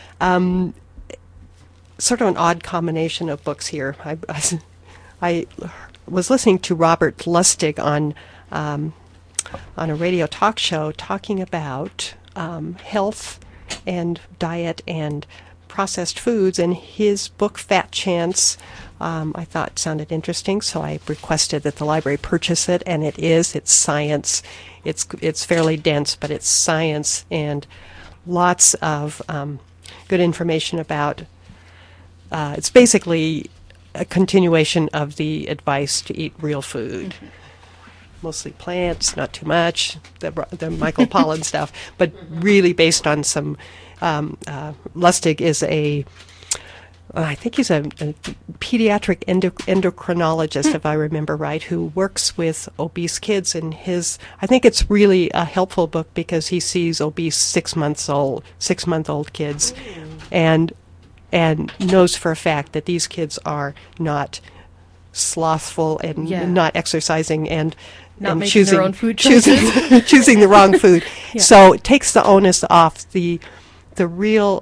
Sort of an odd combination of books here. I was listening to Robert Lustig on a radio talk show talking about health and diet and processed foods, and his book Fat Chance I thought sounded interesting, so I requested that the library purchase it, and it's science. It's fairly dense, but it's science and lots of good information about it's basically a continuation of the advice to eat real food. Mostly plants, not too much, the Michael Pollan stuff, but really based on some, Lustig is I think he's a pediatric endocrinologist, if I remember right, who works with obese kids, and I think it's really a helpful book because he sees obese 6-month-old kids, and knows for a fact that these kids are not slothful and not exercising and making choosing their own food choices. choosing the wrong food. Yeah. So it takes the onus off the real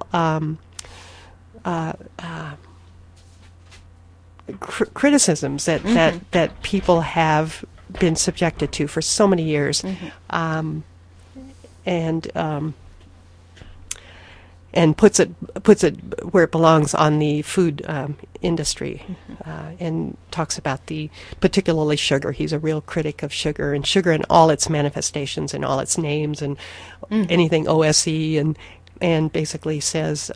criticisms that people have been subjected to for so many years, and puts it where it belongs on the food industry, and talks about particularly sugar. He's a real critic of sugar in all its manifestations and all its names and anything OSE, and basically says,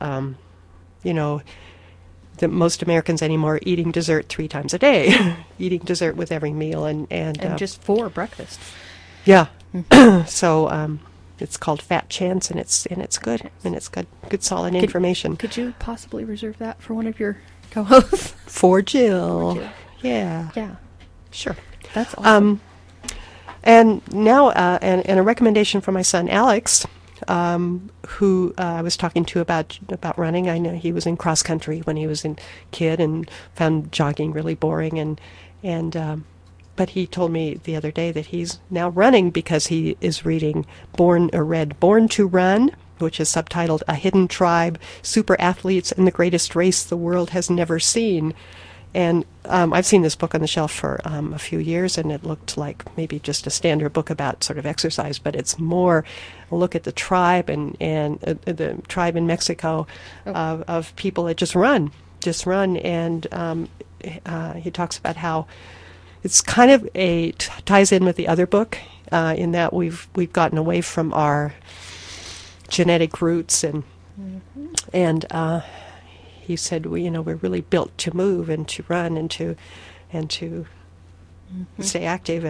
that most Americans anymore are eating dessert 3 times a day, eating dessert with every meal, and just for breakfast. Yeah. So it's called Fat Chance, and it's good, and it's good solid information. Could you possibly reserve that for one of your co-hosts? For Jill. Yeah. Yeah. Sure. That's awesome. And now, and a recommendation from my son Alex, who I was talking to about running. I know he was in cross country when he was a kid and found jogging really boring, but he told me the other day that he's now running because he is reading Born to Run, which is subtitled A Hidden Tribe, Super Athletes and the Greatest Race the World Has Never Seen. And I've seen this book on the shelf for a few years, and it looked like maybe just a standard book about sort of exercise, but it's more a look at the tribe and the tribe in Mexico of people that just run. And he talks about how it's kind of ties in with the other book in that we've gotten away from our genetic roots, and he said, we're really built to move and to run and to stay active,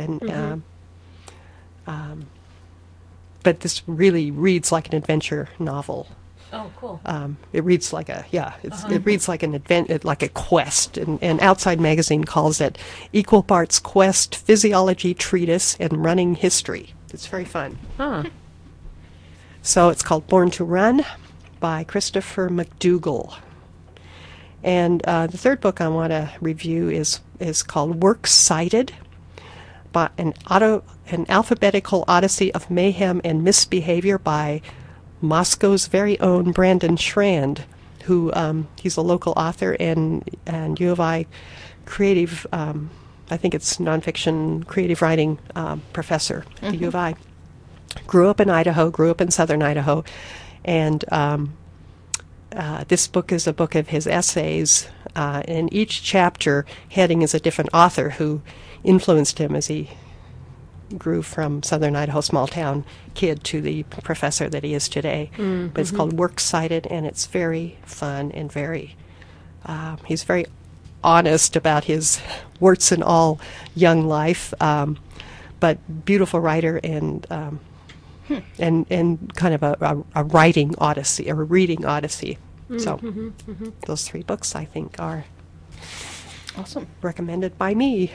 but this really reads like an adventure novel. Oh, cool. It reads like it reads like an like a quest, and Outside Magazine calls it equal parts quest, physiology treatise, and running history. It's very fun. Huh. So it's called Born to Run by Christopher McDougall. And the third book I want to review is called Works Cited, by an alphabetical odyssey of mayhem and misbehavior by Moscow's very own Brandon Schrand, who he's a local author and U of I creative, I think it's nonfiction creative writing professor at the U of I. Grew up in southern Idaho, and this book is a book of his essays, and each chapter heading is a different author who influenced him as he grew from southern Idaho small town kid to the professor that he is today. But it's called Works Cited, and it's very fun and very he's very honest about his warts and all young life, but beautiful writer and kind of a writing odyssey or a reading odyssey. So those 3 books I think are awesome, recommended by me.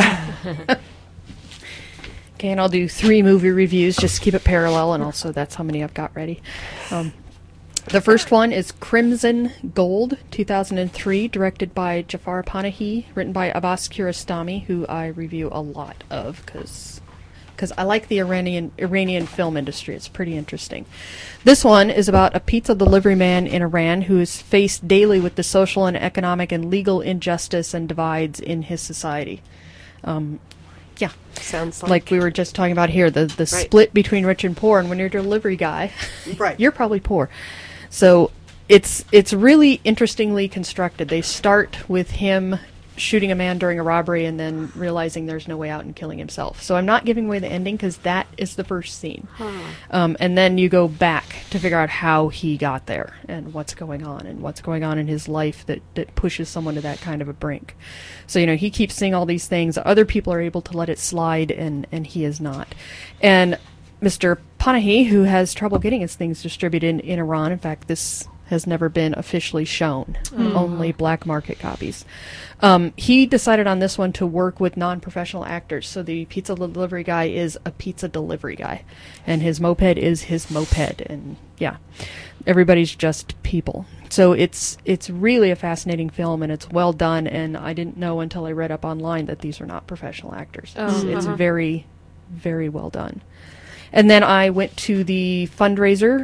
Okay, and I'll do 3 movie reviews, just keep it parallel, and also that's how many I've got ready. The first one is Crimson Gold, 2003, directed by Jafar Panahi, written by Abbas Kiarostami, who I review a lot of because I like the Iranian film industry. It's pretty interesting. This one is about a pizza delivery man in Iran who is faced daily with the social and economic and legal injustice and divides in his society. Yeah. Sounds like we were just talking about here, the right. Split between rich and poor, and when you're a delivery guy, right. You're probably poor. So it's really interestingly constructed. They start with him shooting a man during a robbery and then realizing there's no way out and killing himself. So I'm not giving away the ending because that is the first scene. And then you go back to figure out how he got there and what's going on in his life that pushes someone to that kind of a brink. So, he keeps seeing all these things. Other people are able to let it slide and he is not. And Mr. Panahi, who has trouble getting his things distributed in Iran, in fact, this has never been officially shown, only black market copies. He decided on this one to work with non-professional actors. So the pizza delivery guy is a pizza delivery guy, and his moped is his moped, and yeah, everybody's just people. So it's really a fascinating film, and it's well done, and I didn't know until I read up online that these are not professional actors. It's very, very well done. And then I went to the fundraiser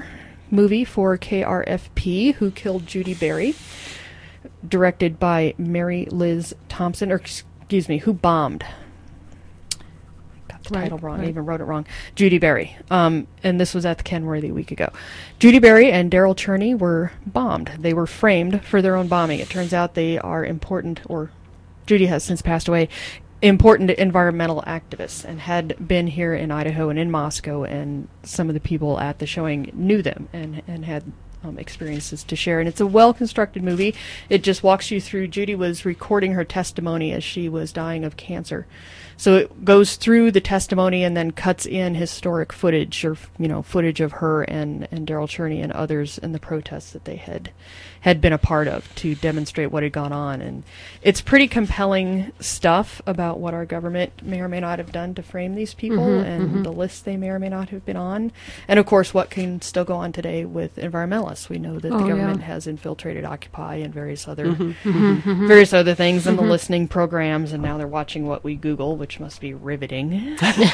movie for KRFP, Who Killed Judy Berry, directed by Mary Liz Thompson, or excuse me, Who Bombed. Got the title wrong. I even wrote it wrong. Judy Berry. And this was at the Kenworthy a week ago. Judy Berry and Daryl Cherney were bombed. They were framed for their own bombing. It turns out they are important, or Judy has since passed away, important environmental activists, and had been here in Idaho and in Moscow, and some of the people at the showing knew them and had experiences to share. And it's a well-constructed movie. It just walks you through. Judy was recording her testimony as she was dying of cancer. So it goes through the testimony and then cuts in historic footage, or footage of her and Daryl Cherney and others in the protests that they had been a part of, to demonstrate what had gone on. And it's pretty compelling stuff about what our government may or may not have done to frame these people, and the lists they may or may not have been on. And of course, what can still go on today with environmentalists. We know that the government has infiltrated Occupy and various other things in the listening programs, and now they're watching what we Google, which must be riveting.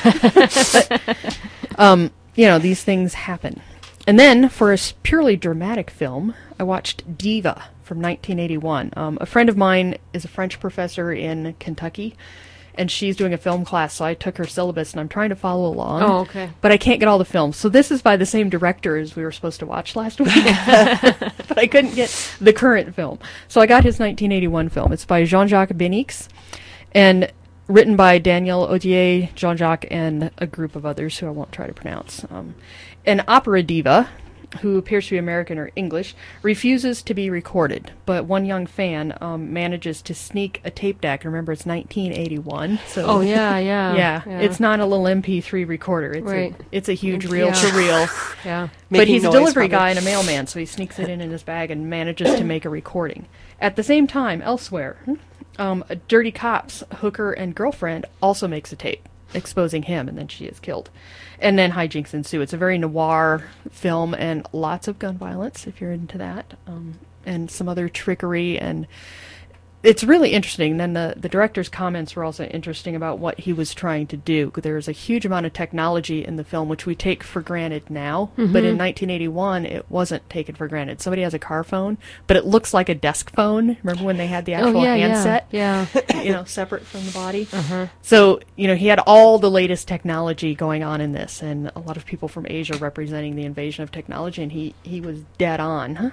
But, these things happen. And then, for a purely dramatic film, I watched Diva from 1981. A friend of mine is a French professor in Kentucky, and she's doing a film class, so I took her syllabus, and I'm trying to follow along. Oh, okay. But I can't get all the films. So this is by the same director as we were supposed to watch last week. But I couldn't get the current film. So I got his 1981 film. It's by Jean-Jacques Benix, and written by Daniel Odier, Jean-Jacques, and a group of others who I won't try to pronounce. An opera diva, who appears to be American or English, refuses to be recorded, but one young fan manages to sneak a tape deck. Remember, it's 1981, so yeah. It's not a little MP3 recorder. It's a huge reel-to-reel. Yeah, but he's a delivery guy and a mailman, so he sneaks it in his bag and manages to make a recording. At the same time, elsewhere, Dirty Cops hooker and girlfriend also makes a tape exposing him, and then she is killed. And then hijinks ensue. It's a very noir film, and lots of gun violence, if you're into that, and some other trickery, and it's really interesting. Then the director's comments were also interesting about what he was trying to do. There's a huge amount of technology in the film, which we take for granted now, but in 1981, it wasn't taken for granted. Somebody has a car phone, but it looks like a desk phone. Remember when they had the actual handset? Yeah. Separate from the body? So, he had all the latest technology going on in this, and a lot of people from Asia representing the invasion of technology, and he was dead on.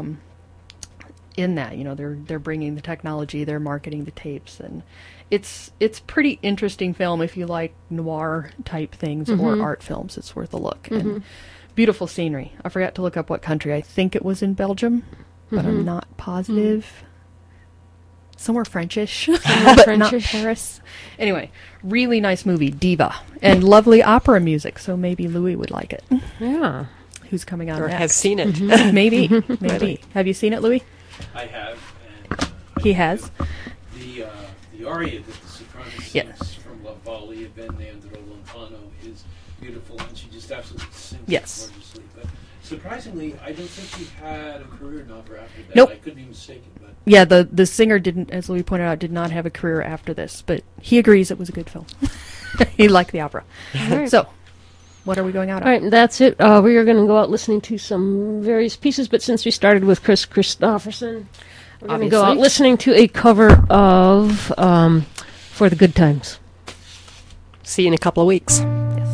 In that, they're bringing the technology, they're marketing the tapes, and it's pretty interesting film if you like noir type things or art films. It's worth a look. And beautiful scenery. I forgot to look up what country. I think it was in Belgium, but I'm not positive. Somewhere Frenchish, but not Paris. Anyway, really nice movie, Diva, and lovely opera music. So maybe Louis would like it. Yeah, who's coming on or next? has seen it? Maybe. Have you seen it, Louis? I have. And, he has. The aria that the soprano sings from La Valle of Andro Lontano is beautiful, and she just absolutely sings it gorgeously. But surprisingly, I don't think she had a career in opera after that. Nope. I could be mistaken. But yeah, the singer didn't, as Louis pointed out, did not have a career after this, but he agrees it was a good film. He liked the opera. Right. So, what are we going out on? All right, that's it. We are going to go out listening to some various pieces, but since we started with Chris Christopherson, we're going to go out listening to a cover of For the Good Times. See you in a couple of weeks. Yes.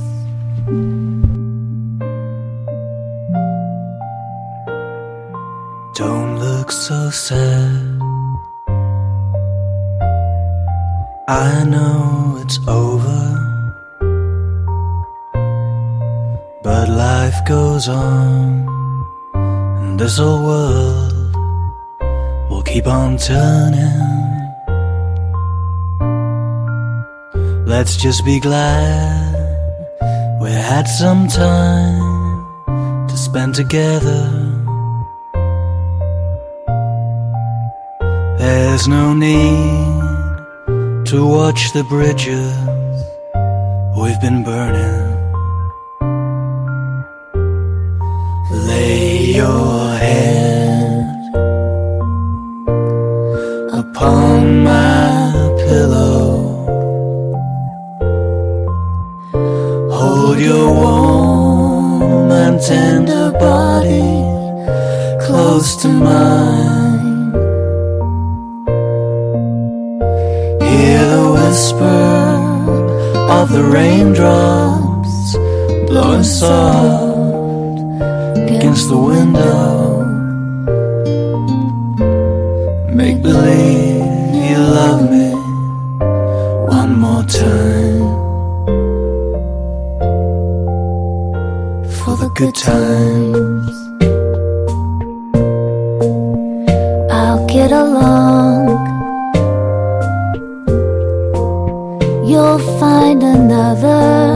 Don't look so sad. I know it's over, but life goes on, and this old world will keep on turning. Let's just be glad we had some time to spend together. There's no need to watch the bridges we've been burning. Lay your head upon my pillow. Hold your warm and tender body close to mine. Hear the whisper of the raindrops blowing soft against the window. Make believe you love me one more time, for the good times. I'll get along, you'll find another,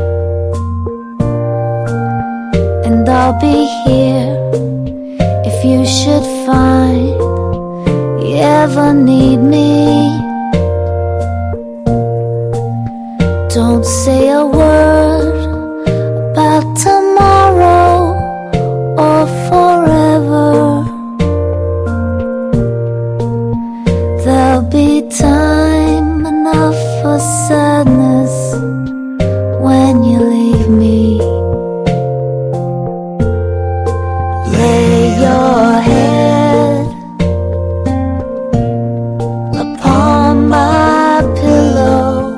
and I'll be here if you should find you ever need me. Don't say a word about tomorrow or forever. There'll be time enough for sadness when you leave me. Lay your head upon my pillow,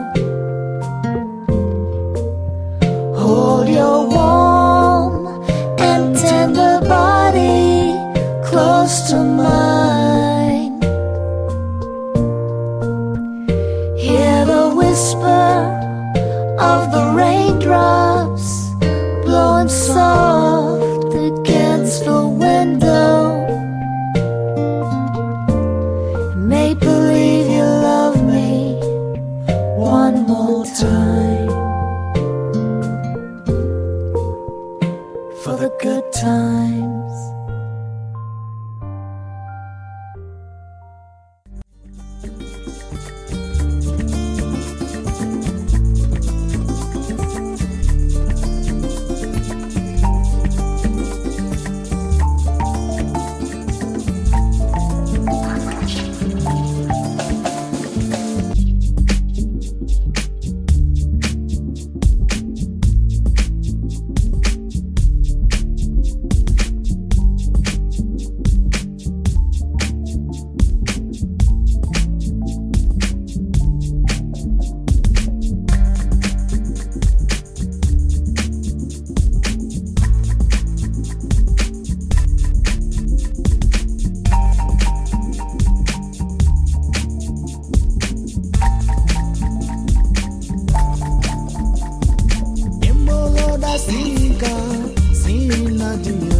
hold your warm and tender body close to mine. Hear the whisper of the raindrops blowing soft against the window. Make believe you love me one more time, for the good times. Sinka, sina